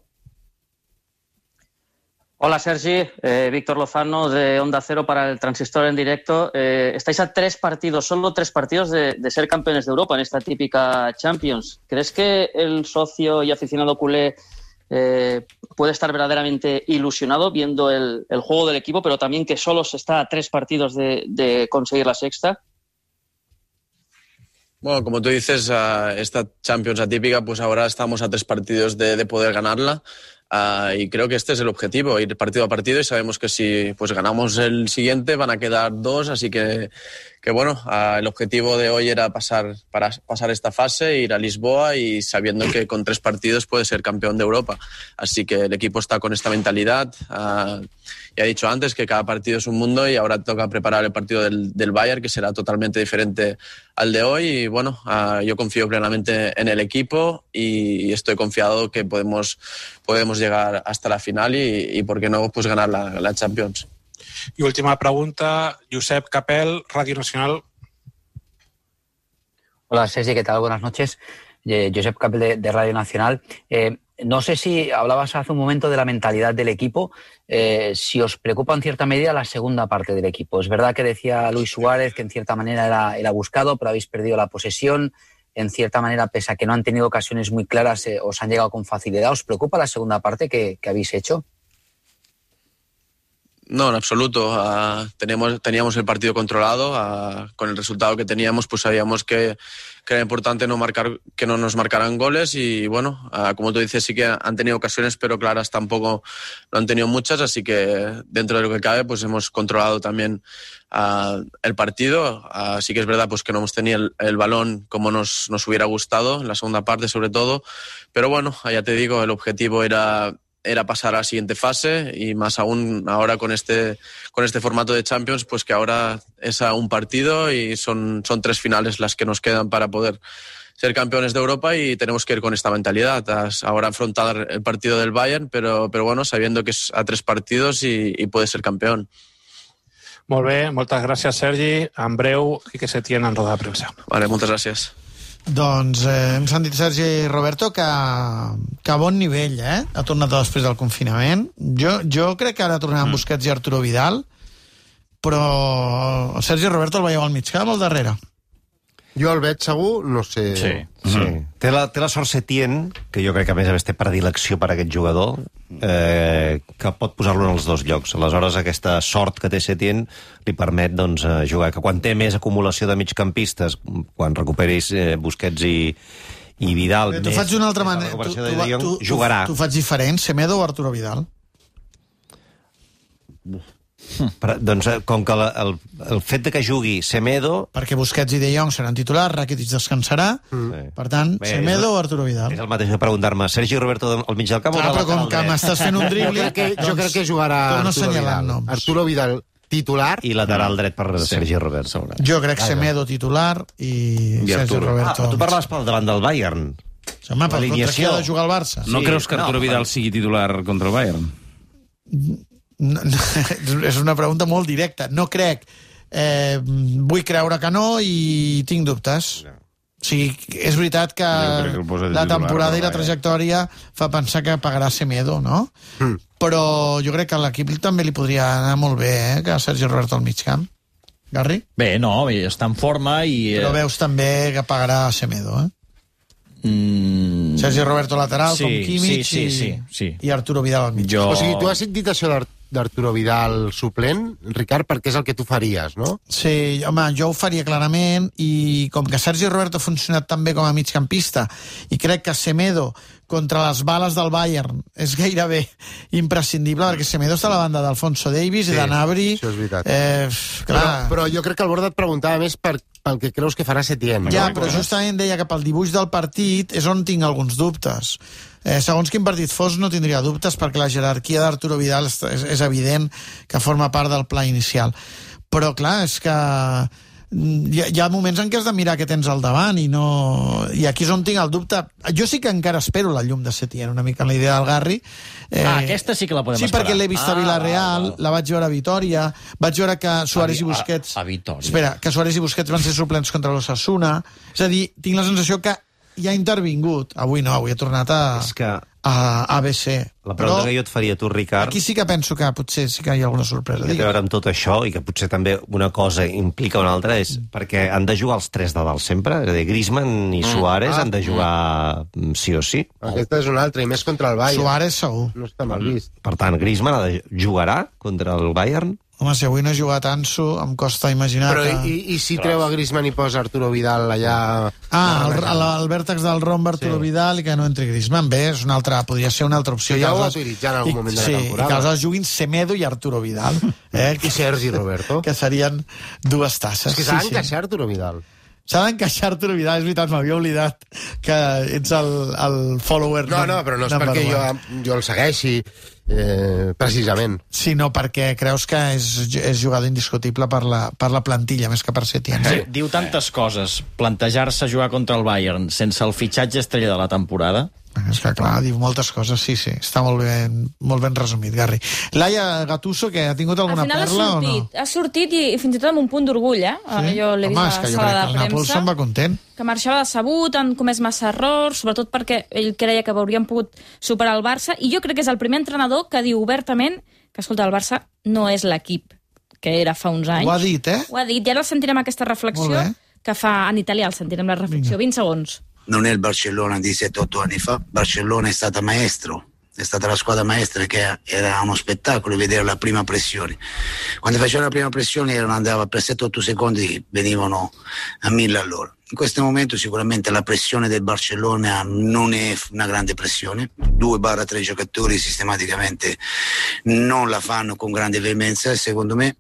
Hola Sergi, eh, Víctor Lozano de Onda Cero para el Transistor en directo. Eh, estáis a tres partidos, solo tres partidos de, de ser campeones de Europa en esta típica Champions. ¿Crees que el socio y aficionado culé eh, puede estar verdaderamente ilusionado viendo el, el juego del equipo, pero también que solo se está a tres partidos de, de conseguir la sexta? Bueno, como tú dices, uh, esta Champions atípica, pues ahora estamos a tres partidos de, de poder ganarla. Uh, y creo que este es el objetivo, ir partido a partido, y sabemos que si pues ganamos el siguiente van a quedar dos, así que, que bueno, uh, el objetivo de hoy era pasar, para pasar esta fase, ir a Lisboa y sabiendo que con tres partidos puede ser campeón de Europa. Así que el equipo está con esta mentalidad. Uh, ya he dicho antes que cada partido es un mundo y ahora toca preparar el partido del, del Bayern, que será totalmente diferente al de hoy. Y bueno, uh, yo confío plenamente en el equipo y, y estoy confiado que podemos, podemos llegar hasta la final y, y por qué no, pues ganar la, la Champions. Y última pregunta, Josep Capel, Radio Nacional. Hola Sergi, ¿qué tal? Buenas noches. Eh, Josep Capel de, de Radio Nacional. Eh, no sé si hablabas hace un momento de la mentalidad del equipo, eh, si os preocupa en cierta medida la segunda parte del equipo. Es verdad que decía Luis Suárez que en cierta manera era, era buscado, pero habéis perdido la posesión. En cierta manera, pese a que no han tenido ocasiones muy claras, eh, os han llegado con facilidad. ¿Os preocupa la segunda parte que, que habéis hecho? No, en absoluto. Uh, teníamos, teníamos el partido controlado. Uh, con el resultado que teníamos, pues sabíamos que, que era importante no marcar, que no nos marcaran goles. Y bueno, uh, como tú dices, sí que han tenido ocasiones, pero claras tampoco no han tenido muchas. Así que dentro de lo que cabe, pues hemos controlado también uh, el partido. Uh, sí que es verdad pues que no hemos tenido el, el balón como nos, nos hubiera gustado, en la segunda parte sobre todo. Pero bueno, ya te digo, el objetivo era... era pasar a la siguiente fase y más aún ahora con este, con este formato de Champions, pues que ahora es a un partido y son, son tres finales las que nos quedan para poder ser campeones de Europa y tenemos que ir con esta mentalidad. Ahora afrontar el partido del Bayern, pero, pero bueno, sabiendo que es a tres partidos y, y puede ser campeón. Molt bé, moltes gràcies, Sergi. En breu, Quique Setién en roda de premsa. Vale, moltes gràcies. Doncs eh, hem sentit Sergi Roberto que, que a bon nivell, eh? Ha tornat després del confinament. Jo, jo crec que ara tornaran mm. Busquets i Arturo Vidal, però Sergi Roberto el veieu al mig camp o al darrere? Jo el veig segur, no sé... Sí, sí. Mm. Té, la, té la sort Setién, que jo crec que a més a més té predilecció per a aquest jugador, eh, que pot posar-lo en els dos llocs. Aleshores, aquesta sort que té Setién li permet doncs, jugar, que quan té més acumulació de migcampistes, quan recuperis eh, Busquets i, i Vidal... Bé, tu faig una altra manera. Tu, tu, tu, tu, jugarà. Tu, tu faig diferent, Semedo o Arturo Vidal? Però, doncs, com que la, el, el fet de que jugui Semedo... Perquè Busquets i De Jong seran titulars, Rakitic descansarà, mm. per tant, Bé, Semedo o Arturo Vidal? És el mateix de preguntar-me, Sergi Roberto al mig del camp Clar, o però com que m'estàs fent un drible... Jo crec que, jo crec que jugarà Arturo Vidal. Noms. Arturo Vidal titular... I lateral dret per sí. Sergi Roberto. Jo crec Semedo titular i, I Sergi Roberto. Ah, tu parlaves pel davant del Bayern. Home, per contra qui ha de jugar al Barça. No sí, creus que Arturo no, Vidal per... sigui titular contra el Bayern? No, no, és una pregunta molt directa. No crec. Eh, vull creure que no i tinc dubtes. No. O sigui, és veritat que, que la temporada i la trajectòria fa pensar que pagarà Semedo, no? Mm. Però jo crec que a l'equip també li podria anar molt bé, eh, que Sergi Roberto al mig camp. Garri? Bé, no, està en forma i... Però veus també que pagarà Semedo, eh? Mm... Sergi Roberto lateral, sí, com Kimmich sí, sí, sí, sí. I, i Arturo Vidal al mig. Jo... O sigui, tu has dit això d'Arturo Vidal suplent, Ricard, perquè és el que tu faries, no? Sí, home, jo ho faria clarament i com que Sergi Roberto ha funcionat tan bé com a migcampista i crec que Semedo contra les bales del Bayern és gairebé imprescindible perquè Semedo està a la banda d'Alfonso Davies sí, i de Gnabry. Això és veritat. Eh, clar. Però, però jo crec que el Borda et preguntava més per, pel que creus que farà Setién. Ja, però justament deia que pel dibuix del partit és on tinc alguns dubtes. Eh, segons quin partit fos no tindria dubtes perquè la jerarquia d'Arturo Vidal és, és evident que forma part del pla inicial. Però clar, és que hi ha, hi ha moments en què has de mirar què tens al davant i no... I aquí és on tinc el dubte. Jo sí que encara espero la llum de Setién, una mica en la idea del Garri. Eh, ah, aquesta sí que la podem sí, esperar. Sí, perquè l'he vist ah, a Villarreal, va, va. la vaig veure a Vitòria, vaig veure que Suárez i Busquets... A, a Vitòria. Espera, que Suárez i Busquets van ser suplents contra l'Osasuna. És a dir, tinc la sensació que ja ha intervingut. Avui no, avui ha tornat a... És que... a A B C. La pregunta Però que jo et faria a tu, Ricard... Aquí sí que penso que potser sí que hi ha alguna sorpresa. Que té a veure amb tot això, i que potser també una cosa implica una altra, és perquè han de jugar els tres de dalt sempre, és a dir, Griezmann i Suárez mm. ah, han de jugar mm. sí o sí. Aquesta és una altra, i més contra el Bayern. Suárez segur. No està mal vist. Per tant, Griezmann ha de... jugarà contra el Bayern? Home, si avui no ha jugat Ansu, em costa imaginar Però que... i, i si treu a Griezmann i posa Arturo Vidal allà... Ah, el, el, el vèrtex del romb Arturo sí. Vidal i que no entri Griezmann. Bé, és una altra, podria ser una altra opció. Sí, ja ho ha utilitzat en algun moment de la sí, temporada. I que aleshores juguin Semedo i Arturo Vidal. Eh? I Sergi Roberto. Que serien dues tasses. És que s'ha sí, d'encaixar sí. Arturo Vidal. S'ha d'encaixar Arturo Vidal, és veritat, m'havia oblidat que ets el, el follower. No, no, però no és perquè jo, jo el segueixi, eh, precisament. Sinó perquè creus que és, és jugador indiscutible per la, per la plantilla, més que per Setién. Sí, diu tantes coses. Plantejar-se jugar contra el Bayern sense el fitxatge estrella de la temporada. És que clar, diu moltes coses, sí, sí, està molt ben, molt ben resumit, Garri. Laia Gattuso, que ha tingut alguna perla sortit, o no? Ha sortit i, i fins i tot amb un punt d'orgull, eh? Sí? Jo l'he vist a la sala de premsa. Home, és que jo crec que el Nàpols se'n va content. Que marxava decebut, han comès massa errors, sobretot perquè ell creia que haurien pogut superar el Barça, i jo crec que és el primer entrenador que diu obertament que, escolta, el Barça no és l'equip que era fa uns anys. Ho ha dit, eh? Ho ha dit, i ara el sentirem aquesta reflexió que fa en italià, el sentirem la reflexió. Vinga. vint segons. Non è il Barcellona di sette otto anni fa, Barcellona è stata maestro, è stata la squadra maestra che era uno spettacolo vedere la prima pressione. Quando faceva la prima pressione erano, andava per sette otto secondi, venivano a mille all'ora. In questo momento sicuramente la pressione del Barcellona non è una grande pressione, due barra tre giocatori sistematicamente non la fanno con grande veemenza e secondo me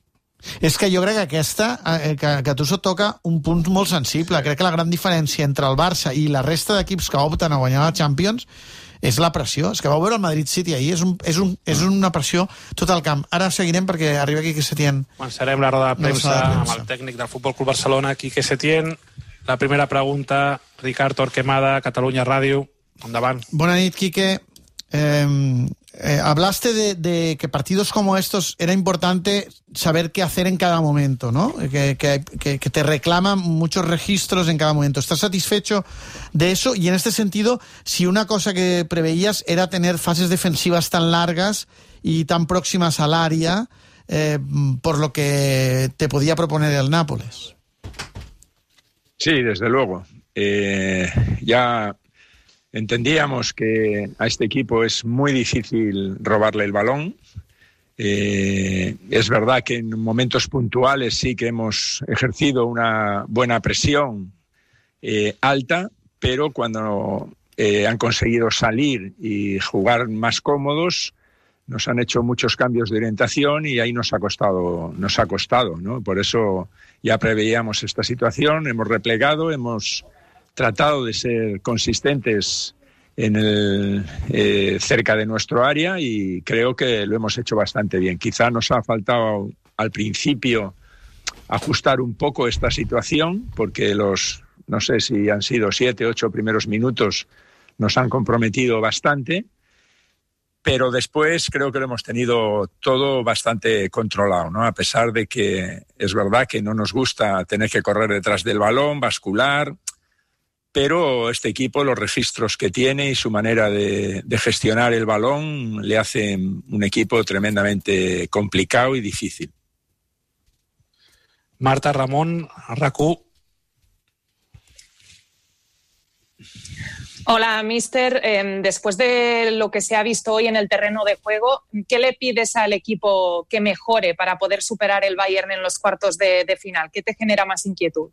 És que jo crec que aquesta, eh, que, que tu se't toca un punt molt sensible. Crec que la gran diferència entre el Barça i la resta d'equips que opten a guanyar la Champions és la pressió. És que vau veure el Madrid City ahir, és, un, és, un, és una pressió tot el camp. Ara seguirem perquè arriba Quique Setién. Començarem la roda de premsa, de premsa amb el tècnic del Futbol Club Barcelona, Quique Setién. La primera pregunta, Ricard Torquemada, Catalunya Ràdio. Endavant. Bona nit, Quique. Eh, eh, hablaste de, de que partidos como estos era importante saber qué hacer en cada momento, ¿no? Que, que, que, que te reclaman muchos registros en cada momento. ¿Estás satisfecho de eso? Y en este sentido, si una cosa que preveías era tener fases defensivas tan largas y tan próximas al área, eh, por lo que te podía proponer el Nápoles. Sí, desde luego. Eh, ya entendíamos que a este equipo es muy difícil robarle el balón. Eh, es verdad que en momentos puntuales sí que hemos ejercido una buena presión eh, alta, pero cuando eh, han conseguido salir y jugar más cómodos, nos han hecho muchos cambios de orientación y ahí nos ha costado, nos ha costado, ¿no? Por eso ya preveíamos esta situación, hemos replegado, hemos tratado de ser consistentes en el, eh, cerca de nuestro área y creo que lo hemos hecho bastante bien. Quizá nos ha faltado al principio ajustar un poco esta situación porque los, no sé si han sido siete, ocho primeros minutos nos han comprometido bastante, pero después creo que lo hemos tenido todo bastante controlado, ¿no? A pesar de que es verdad que no nos gusta tener que correr detrás del balón, bascular, pero este equipo, los registros que tiene y su manera de, de gestionar el balón le hacen un equipo tremendamente complicado y difícil. Marta Ramón, RAC1. Hola, mister. Eh, después de lo que se ha visto hoy en el terreno de juego, ¿qué le pides al equipo que mejore para poder superar el Bayern en los cuartos de, de final? ¿Qué te genera más inquietud?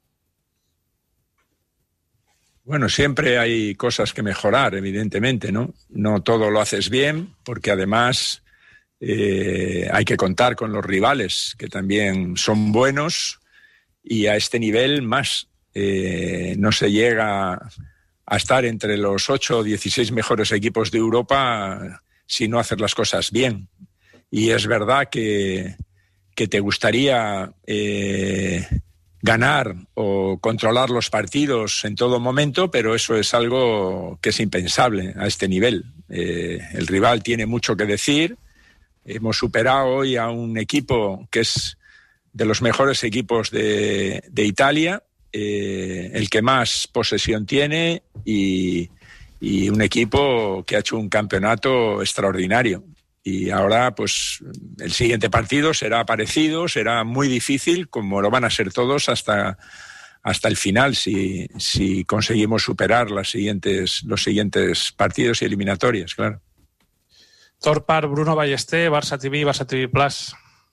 Bueno, siempre hay cosas que mejorar, evidentemente, ¿no? No todo lo haces bien, porque además eh, hay que contar con los rivales, que también son buenos, y a este nivel más. Eh, no se llega a estar entre los ocho o dieciséis mejores equipos de Europa si no hacer las cosas bien. Y es verdad que, que te gustaría eh, ganar o controlar los partidos en todo momento, pero eso es algo que es impensable a este nivel. Eh, el rival tiene mucho que decir. Hemos superado hoy a un equipo que es de los mejores equipos de, de Italia, Eh, el que más posesión tiene y, y un equipo que ha hecho un campeonato extraordinario. Y ahora, pues, el siguiente partido será parecido, será muy difícil, como lo van a ser todos hasta, hasta el final, si, si conseguimos superar las siguientes, los siguientes partidos y eliminatorias, claro. Torpar, Bruno Ballester, Barça T V, Barça T V Plus.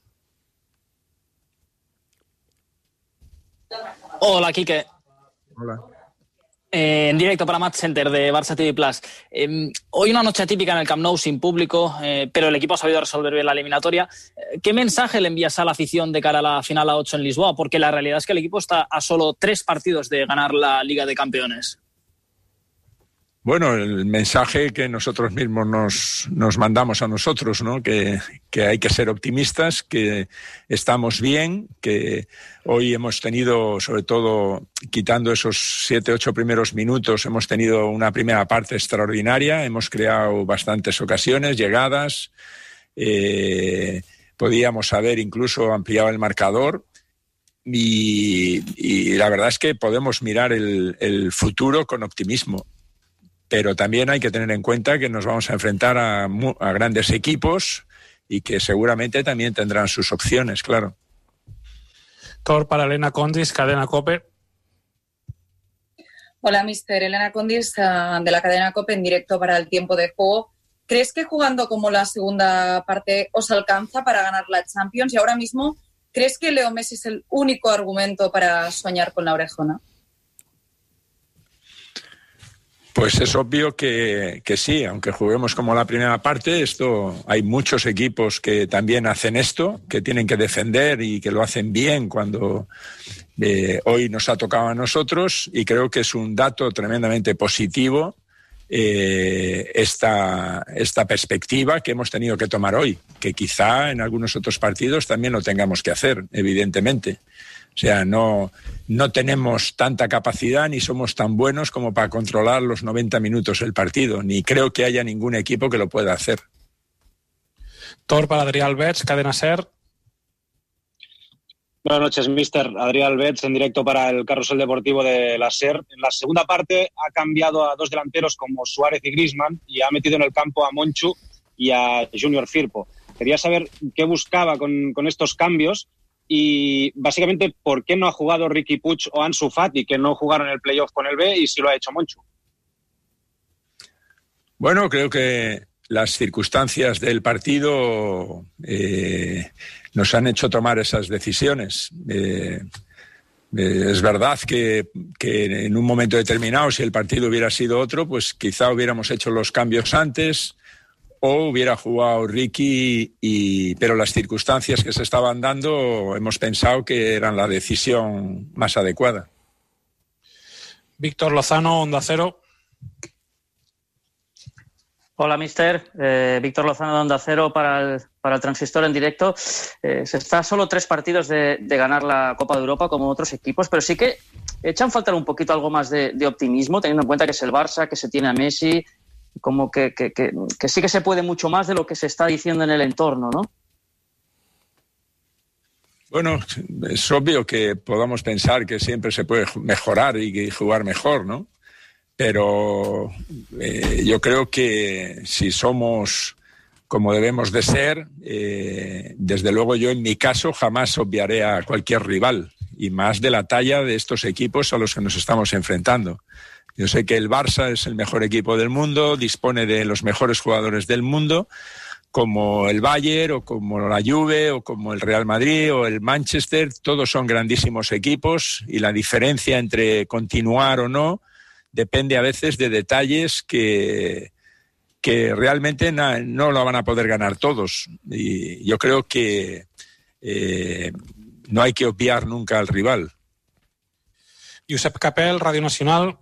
Hola, Quique. Hola. Eh, en directo para Match Center de Barça T V Plus. Eh, hoy una noche atípica en el Camp Nou, sin público, eh, pero el equipo ha sabido resolver bien la eliminatoria. Eh, ¿Qué mensaje le envías a la afición de cara a la final a ocho en Lisboa? Porque la realidad es que el equipo está a solo tres partidos de ganar la Liga de Campeones. Bueno, el mensaje que nosotros mismos nos, nos mandamos a nosotros, ¿no? Que, que hay que ser optimistas, que estamos bien, que hoy hemos tenido, sobre todo quitando esos siete, ocho primeros minutos, hemos tenido una primera parte extraordinaria, hemos creado bastantes ocasiones, llegadas, eh, podíamos haber incluso ampliado el marcador. Y, y la verdad es que podemos mirar el, el futuro con optimismo. Pero también hay que tener en cuenta que nos vamos a enfrentar a, a grandes equipos y que seguramente también tendrán sus opciones, claro. Tor para Elena Condis, Cadena COPE. Hola, mister Elena Condis, de la Cadena COPE en directo para el tiempo de juego. ¿Crees que jugando como la segunda parte os alcanza para ganar la Champions? Y ahora mismo, ¿crees que Leo Messi es el único argumento para soñar con la orejona? Pues es obvio que, que sí, aunque juguemos como la primera parte, esto hay muchos equipos que también hacen esto, que tienen que defender y que lo hacen bien cuando eh, hoy nos ha tocado a nosotros, y creo que es un dato tremendamente positivo eh, esta, esta perspectiva que hemos tenido que tomar hoy, que quizá en algunos otros partidos también lo tengamos que hacer, evidentemente. O sea, no, no tenemos tanta capacidad ni somos tan buenos como para controlar los noventa minutos del partido, ni creo que haya ningún equipo que lo pueda hacer. Tor para Adrià Albets, Cadena SER. Buenas noches, mister. Adrià Albets, en directo para el Carrusel Deportivo de la SER. En la segunda parte ha cambiado a dos delanteros como Suárez y Griezmann y ha metido en el campo a Monchu y a Junior Firpo. Quería saber qué buscaba con, con estos cambios y básicamente por qué no ha jugado Riqui Puig o Ansu Fati, que no jugaron el playoff con el B, y si lo ha hecho Monchu. Bueno, creo que las circunstancias del partido eh, nos han hecho tomar esas decisiones. Eh, eh, es verdad que, que en un momento determinado, si el partido hubiera sido otro, pues quizá hubiéramos hecho los cambios antes o hubiera jugado Riqui, y, pero las circunstancias que se estaban dando hemos pensado que eran la decisión más adecuada. Víctor Lozano, Onda Cero. Hola, mister. Eh, Víctor Lozano de Onda Cero para el, para el Transistor en directo. Eh, se está a solo tres partidos de, de ganar la Copa de Europa como otros equipos, pero sí que echan falta un poquito algo más de, de optimismo, teniendo en cuenta que es el Barça, que se tiene a Messi, como que, que, que, que sí que se puede mucho más de lo que se está diciendo en el entorno, ¿no? Bueno, es obvio que podamos pensar que siempre se puede mejorar y jugar mejor, ¿no? Pero eh, yo creo que si somos como debemos de ser, eh, desde luego yo en mi caso jamás obviaré a cualquier rival, y más de la talla de estos equipos a los que nos estamos enfrentando. Yo sé que el Barça es el mejor equipo del mundo, dispone de los mejores jugadores del mundo, como el Bayern o como la Juve o como el Real Madrid o el Manchester. Todos son grandísimos equipos y la diferencia entre continuar o no depende a veces de detalles que, que realmente na, no lo van a poder ganar todos. Y yo creo que eh, no hay que obviar nunca al rival. Josep Capel, Radio Nacional.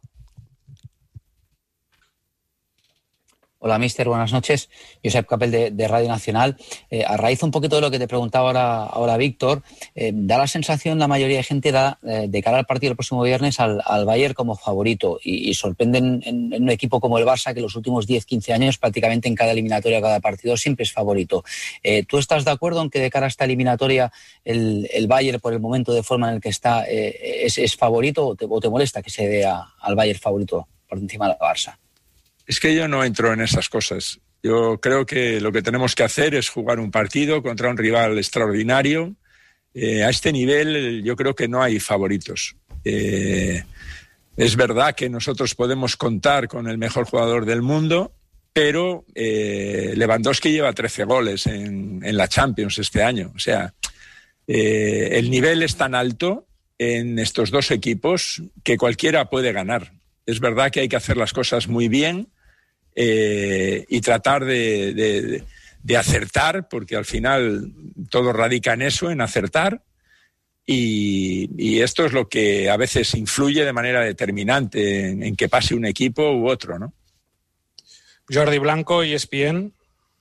Hola, mister, buenas noches. Josep Capel de, de Radio Nacional. Eh, a raíz un poquito de lo que te preguntaba ahora, ahora Víctor, eh, da la sensación, la mayoría de gente da eh, de cara al partido del próximo viernes al, al Bayern como favorito, y, y sorprenden en, en un equipo como el Barça, que los últimos diez quince años prácticamente en cada eliminatoria, cada partido siempre es favorito. Eh, ¿Tú estás de acuerdo en que de cara a esta eliminatoria el, el Bayern, por el momento de forma en el que está, eh, es, es favorito, o te, o te molesta que se dé a, al Bayern favorito por encima del Barça? Es que yo no entro en esas cosas. Yo creo que lo que tenemos que hacer es jugar un partido contra un rival extraordinario. Eh, a este nivel yo creo que no hay favoritos. Eh, es verdad que nosotros podemos contar con el mejor jugador del mundo, pero eh, Lewandowski lleva trece goles en, en la Champions este año. O sea, eh, el nivel es tan alto en estos dos equipos que cualquiera puede ganar. Es verdad que hay que hacer las cosas muy bien eh, y tratar de, de, de acertar, porque al final todo radica en eso, en acertar, y, y esto es lo que a veces influye de manera determinante en, en que pase un equipo u otro, ¿no? Jordi Blanco, E S P N.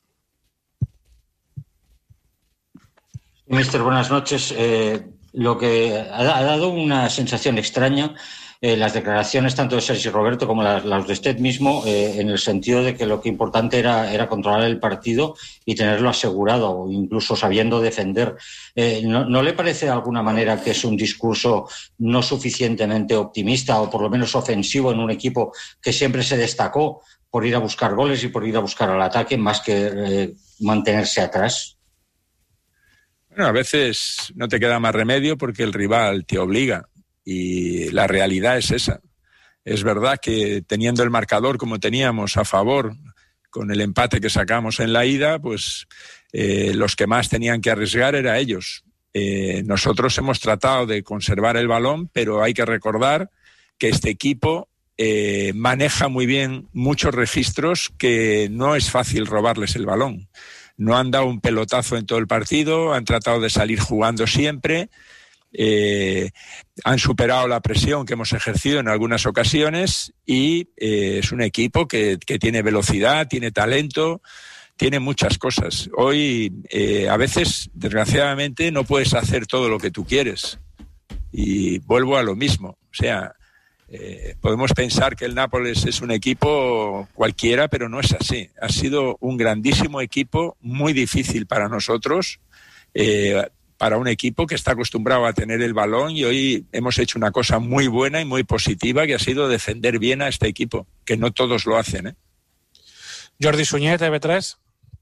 Mister, buenas noches. Eh, lo que ha, ha dado una sensación extraña Eh, las declaraciones tanto de Sergi Roberto como las, las de usted mismo, eh, en el sentido de que lo que importante era, era controlar el partido y tenerlo asegurado, incluso sabiendo defender. Eh, ¿no, ¿No le parece de alguna manera que es un discurso no suficientemente optimista o por lo menos ofensivo en un equipo que siempre se destacó por ir a buscar goles y por ir a buscar al ataque más que eh, mantenerse atrás? Bueno, a veces no te queda más remedio porque el rival te obliga. Y la realidad es esa. Es verdad que teniendo el marcador como teníamos a favor, con el empate que sacamos en la ida, pues eh, los que más tenían que arriesgar eran ellos. Eh, nosotros hemos tratado de conservar el balón, pero hay que recordar que este equipo eh, maneja muy bien muchos registros que no es fácil robarles el balón. No han dado un pelotazo en todo el partido, han tratado de salir jugando siempre. Eh, han superado la presión que hemos ejercido en algunas ocasiones y eh, es un equipo que, que tiene velocidad, tiene talento, tiene muchas cosas. Hoy eh, a veces, desgraciadamente, no puedes hacer todo lo que tú quieres y vuelvo a lo mismo. O sea, Eh, podemos pensar que el Nápoles es un equipo cualquiera, pero no es así. Ha sido un grandísimo equipo, muy difícil para nosotros, eh, para un equipo que está acostumbrado a tener el balón, y hoy hemos hecho una cosa muy buena y muy positiva, que ha sido defender bien a este equipo, que no todos lo hacen, ¿eh? Jordi Sunyer, T V tres.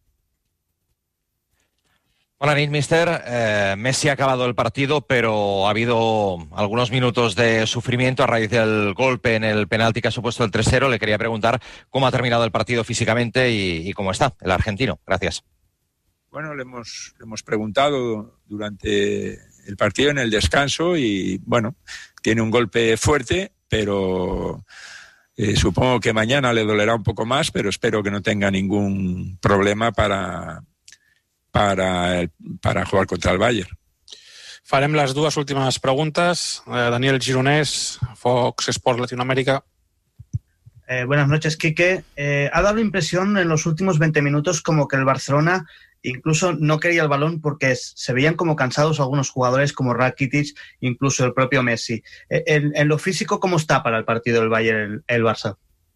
Buenas noches, mister. Eh, Messi ha acabado el partido, pero ha habido algunos minutos de sufrimiento a raíz del golpe en el penalti que ha supuesto el tres cero. Le quería preguntar cómo ha terminado el partido físicamente y, y cómo está el argentino. Gracias. Bueno, le hemos, le hemos preguntado durante el partido, en el descanso, y bueno, tiene un golpe fuerte, pero eh, supongo que mañana le dolerá un poco más, pero espero que no tenga ningún problema para... Para, el, para jugar contra el Bayern. Farem les dues últimes preguntes. Eh, Daniel Gironès, Fox Sport Latinoamérica. Eh, buenas noches, Quique. Eh, ha dado la impresión en los últimos veinte minutos como que el Barcelona incluso no quería el balón porque se veían como cansados algunos jugadores como Rakitic, incluso el propio Messi. Eh, en, en lo físico, ¿cómo está para el partido del Bayern el, el Barça?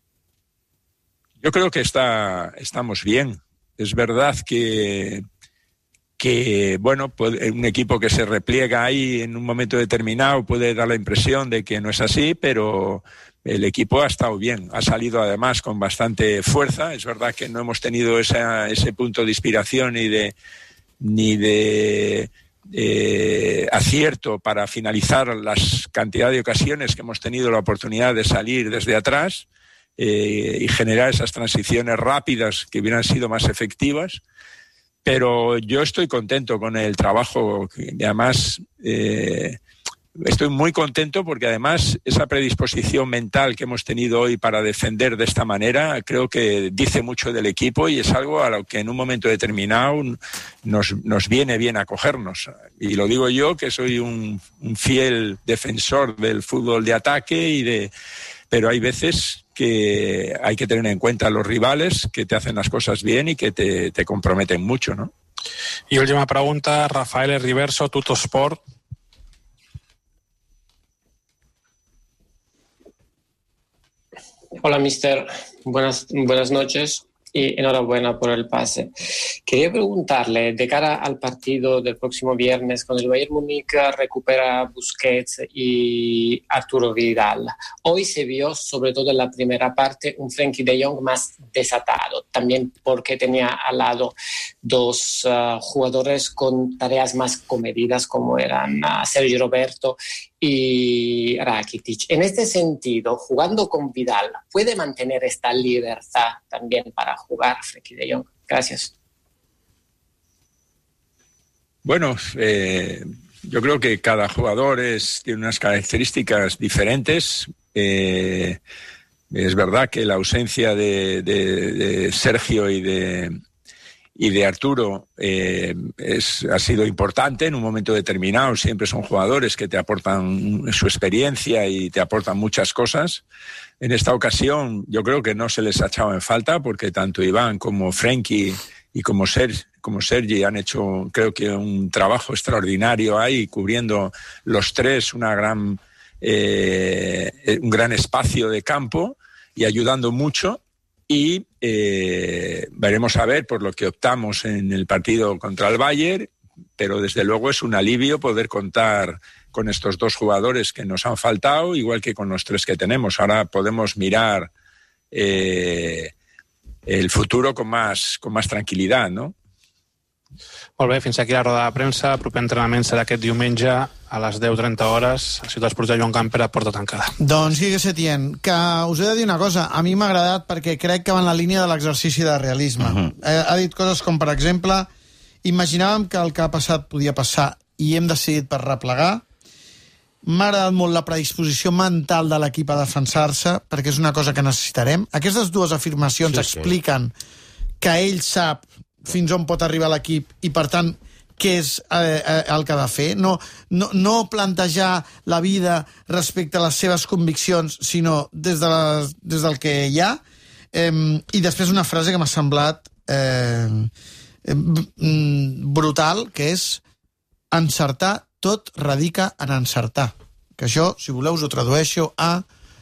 Yo creo que está, estamos bien. Es verdad que que, bueno, un equipo que se repliega ahí en un momento determinado puede dar la impresión de que no es así, pero el equipo ha estado bien, ha salido además con bastante fuerza. Es verdad que no hemos tenido esa, ese punto de inspiración ni de, ni de eh, acierto para finalizar las cantidad de ocasiones que hemos tenido la oportunidad de salir desde atrás eh, y generar esas transiciones rápidas que hubieran sido más efectivas. Pero yo estoy contento con el trabajo, y además eh, estoy muy contento porque además esa predisposición mental que hemos tenido hoy para defender de esta manera creo que dice mucho del equipo y es algo a lo que en un momento determinado nos, nos viene bien acogernos. Y lo digo yo, que soy un, un fiel defensor del fútbol de ataque, y de, pero hay veces que hay que tener en cuenta a los rivales que te hacen las cosas bien y que te, te comprometen mucho, ¿no? Y última pregunta, Rafael Riverso, Tuttosport. Hola, mister. Buenas, buenas noches y enhorabuena por el pase. Quería preguntarle, de cara al partido del próximo viernes, cuando el Bayern Múnich recupera Busquets y Arturo Vidal, hoy se vio, sobre todo en la primera parte, un Frenkie de Jong más desatado, también porque tenía al lado dos uh, jugadores con tareas más comedidas, como eran uh, Sergio Roberto y Rakitic. En este sentido, jugando con Vidal, ¿puede mantener esta libertad también para jugar Frenkie de Jong? Gracias. Bueno, eh, yo creo que cada jugador es, tiene unas características diferentes. Eh, es verdad que la ausencia de, de, de Sergio y de, y de Arturo eh, es, ha sido importante en un momento determinado. Siempre son jugadores que te aportan su experiencia y te aportan muchas cosas. En esta ocasión yo creo que no se les ha echado en falta porque tanto Iván como Frenkie y como, Ser, como Sergi han hecho, creo que, un trabajo extraordinario ahí, cubriendo los tres una gran, eh, un gran espacio de campo y ayudando mucho. Y eh, veremos a ver por lo que optamos en el partido contra el Bayern, pero desde luego es un alivio poder contar con estos dos jugadores que nos han faltado, igual que con los tres que tenemos. Ahora podemos mirar eh, el futuro con más, con más tranquil·litat, no? Molt bé, fins aquí la roda de premsa. El proper entrenament serà aquest diumenge a les deu trenta hores a Ciutat Esportiva Joan Gamper a porta tancada. Doncs, Quique Setién, que us he de dir una cosa. A mi m'ha agradat perquè crec que va en la línia de l'exercici de realisme. Uh-huh. Ha dit coses com, per exemple, imaginàvem que el que ha passat podia passar i hem decidit per replegar. M'ha agradat molt la predisposició mental de l'equip a defensar-se, perquè és una cosa que necessitarem. Aquestes dues afirmacions sí, expliquen sí. que ell sap fins on pot arribar l'equip i, per tant, què és eh, el que ha de fer. No, no, no plantejar la vida respecte a les seves conviccions, sinó des, de les, des del que hi ha. Eh, I després una frase que m'ha semblat eh, brutal, que és encertar, tot radica en encertar. Que això, si voleu, us ho tradueixo a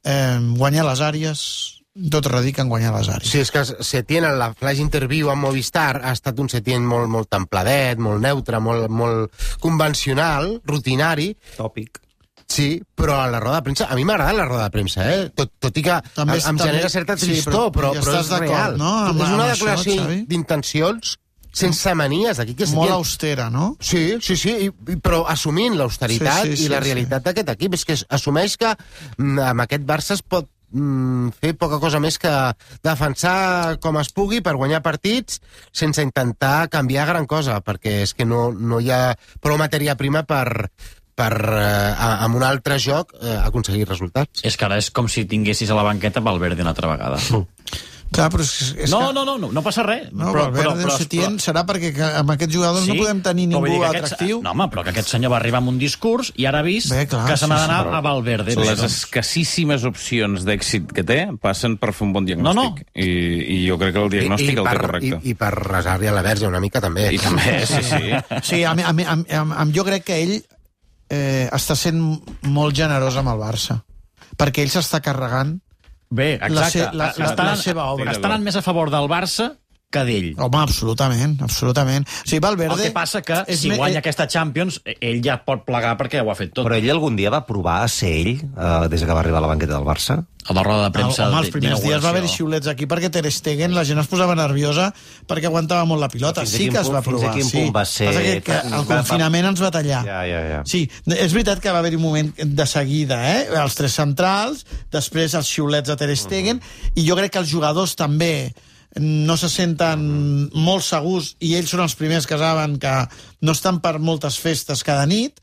eh, guanyar les àrees, tot radica en guanyar les àrees. Sí, és que Setién, en la flash interview amb Movistar, ha estat un Setién molt, molt templadet, molt neutre, molt, molt convencional, rutinari. Tòpic. Sí, però a la roda de premsa, a mi m'ha agradat la roda de premsa, eh? Tot, tot i que també, em també, genera certa tristor, sí, però, però, però és real. No? Amb, és una amb declaració això, d'intencions sense manies. Aquí que molt austera, no? Sí, sí, sí, i, però assumint l'austeritat sí, sí, sí, i la realitat sí. d'aquest equip. És que assumeix que amb aquest Barça es pot mm, fer poca cosa més que defensar com es pugui per guanyar partits sense intentar canviar gran cosa, perquè és que no, no hi ha prou matèria prima per per, eh, amb un altre joc, eh, aconseguir resultats. És que ara és com si tinguessis a la banqueta Valverde una altra vegada. Mm. Clar, però és, és no, que... no, no, no, no passa res. No, però, Valverde però, però, Setién serà perquè amb aquests jugadors sí, no podem tenir ningú atractiu. Aquest, no, home, però que aquest senyor va arribar amb un discurs i ara ha vist Bé, clar, que se n'ha d'anar sí, sí, a Valverde. Les escassíssimes opcions d'èxit que té passen per fer un bon diagnòstic. No, no. I, I jo crec que el diagnòstic I, i el té correcte. I, i per resar-li a la verge una mica també. I també, sí, sí. Sí, a mi, a mi, a mi, a mi, jo crec que ell eh, està sent molt generós amb el Barça, perquè ell s'està carregant Bé, exacte. La, se, la, la, la seva obra. Estan anant més a favor del Barça que d'ell. Home, absolutament, absolutament. O sigui, Valverde... El que passa que si me... guanya aquesta Champions, ell ja pot plegar perquè ja ho ha fet tot. Però ell algun dia va provar a ser ell, eh, des que va arribar a la banqueta del Barça? A la roda de premsa. Home, els primers dies va haver xiulets aquí perquè Ter Stegen, la gent es posava nerviosa perquè aguantava molt la pilota. Sí que es va provar. Fins a quin punt sí. va ser... Que, que el confinament ens va tallar. Ja, ja, ja. Sí, és veritat que va haver-hi un moment de seguida, eh? Els tres centrals, després els xiulets de Ter Stegen, uh-huh. i jo crec que els jugadors també no se senten molt segurs i ells són els primers que saben que no estan per moltes festes cada nit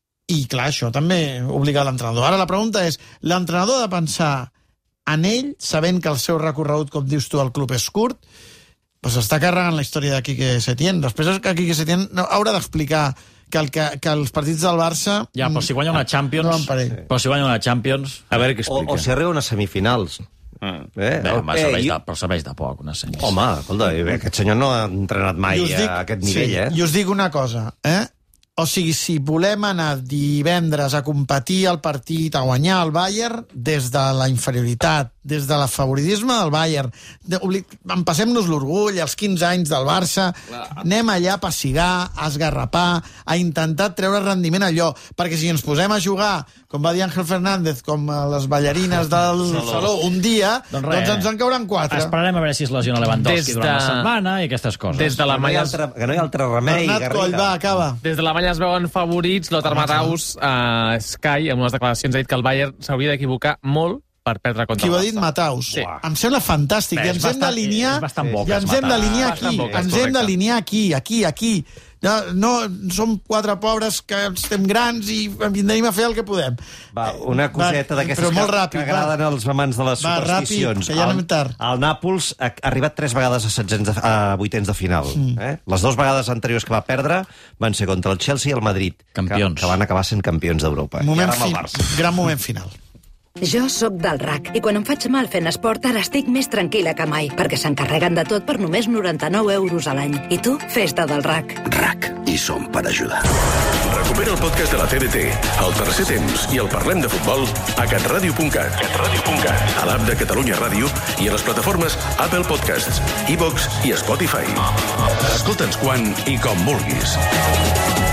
i clar, això també obliga l'entrenador. Ara la pregunta és, l'entrenador ha de pensar en ell, sabent que el seu recorregut, com dius tu, al club és curt, doncs està carregant la història de Quique Setién. Després és que Quique Setién no, haurà d'explicar que, el, que, que els partits del Barça... Ja, però si guanya una Champions... No van per ell. Però si guanya una Champions... A veure què explica. O, o si arriba a unes semifinals. Mm. Bé, bé home, eh, serveix, de, però serveix de poc, una semis. Home, escolta, aquest senyor no ha entrenat mai dic, a aquest nivell, sí, eh? I us dic una cosa, eh? O sigui, si volem anar divendres a competir al partit, a guanyar el Bayern, des de la inferioritat, des de l'afavoridisme del Bayern, de, empassem-nos l'orgull, els quinze anys del Barça, anem allà a pessigar, a esgarrapar, a intentar treure rendiment allò, perquè si ens posem a jugar, com va dir Ángel Fernández, com les ballarines del saló, un dia, doncs, res, doncs ens en cauran quatre. Esperarem a veure si es lesiona Lewandowski durant la setmana i aquestes coses. Des de la Malla... no, que no hi ha altre remei. Bernat Coll, va, acaba. Des de la Malla es veuen favorits. Lothar Matthaus a Sky, en unes declaracions, ha dit que el Bayern s'hauria d'equivocar molt per perdre contra el Barça. Qui ho ha dit? Matthaus. Sí. Em sembla fantàstic. Bé, I ens hem d'alinear... I ens hem d'alinear aquí. Ens hem d'alinear aquí, aquí, aquí. No, no, som quatre pobres que estem grans i vindrim a fer el que podem. Va, una coseta d'aquestes que, ràpid, que agraden als amants de les va, supersticions. Ràpid, que ja anem tard. El, el Nàpols ha arribat tres vegades a, setzents de, a vuitens de final. Mm. Eh? Les dues vegades anteriors que va perdre van ser contra el Chelsea i el Madrid, campions. Que, que van acabar sent campions d'Europa. Gran moment final. Jo sóc del R A C i quan em faig mal fent esport ara estic més tranquil·la que mai perquè s'encarreguen de tot per només noranta-nou euros a l'any. I tu, fes-te del R A C. R A C. I som per ajudar. Recupera el podcast de la T D T, el tercer temps i el Parlem de Futbol a catradio punt cat, catradio punt cat, a l'app de Catalunya Ràdio i a les plataformes Apple Podcasts, iVox i Spotify. Escolta'ns quan i com vulguis.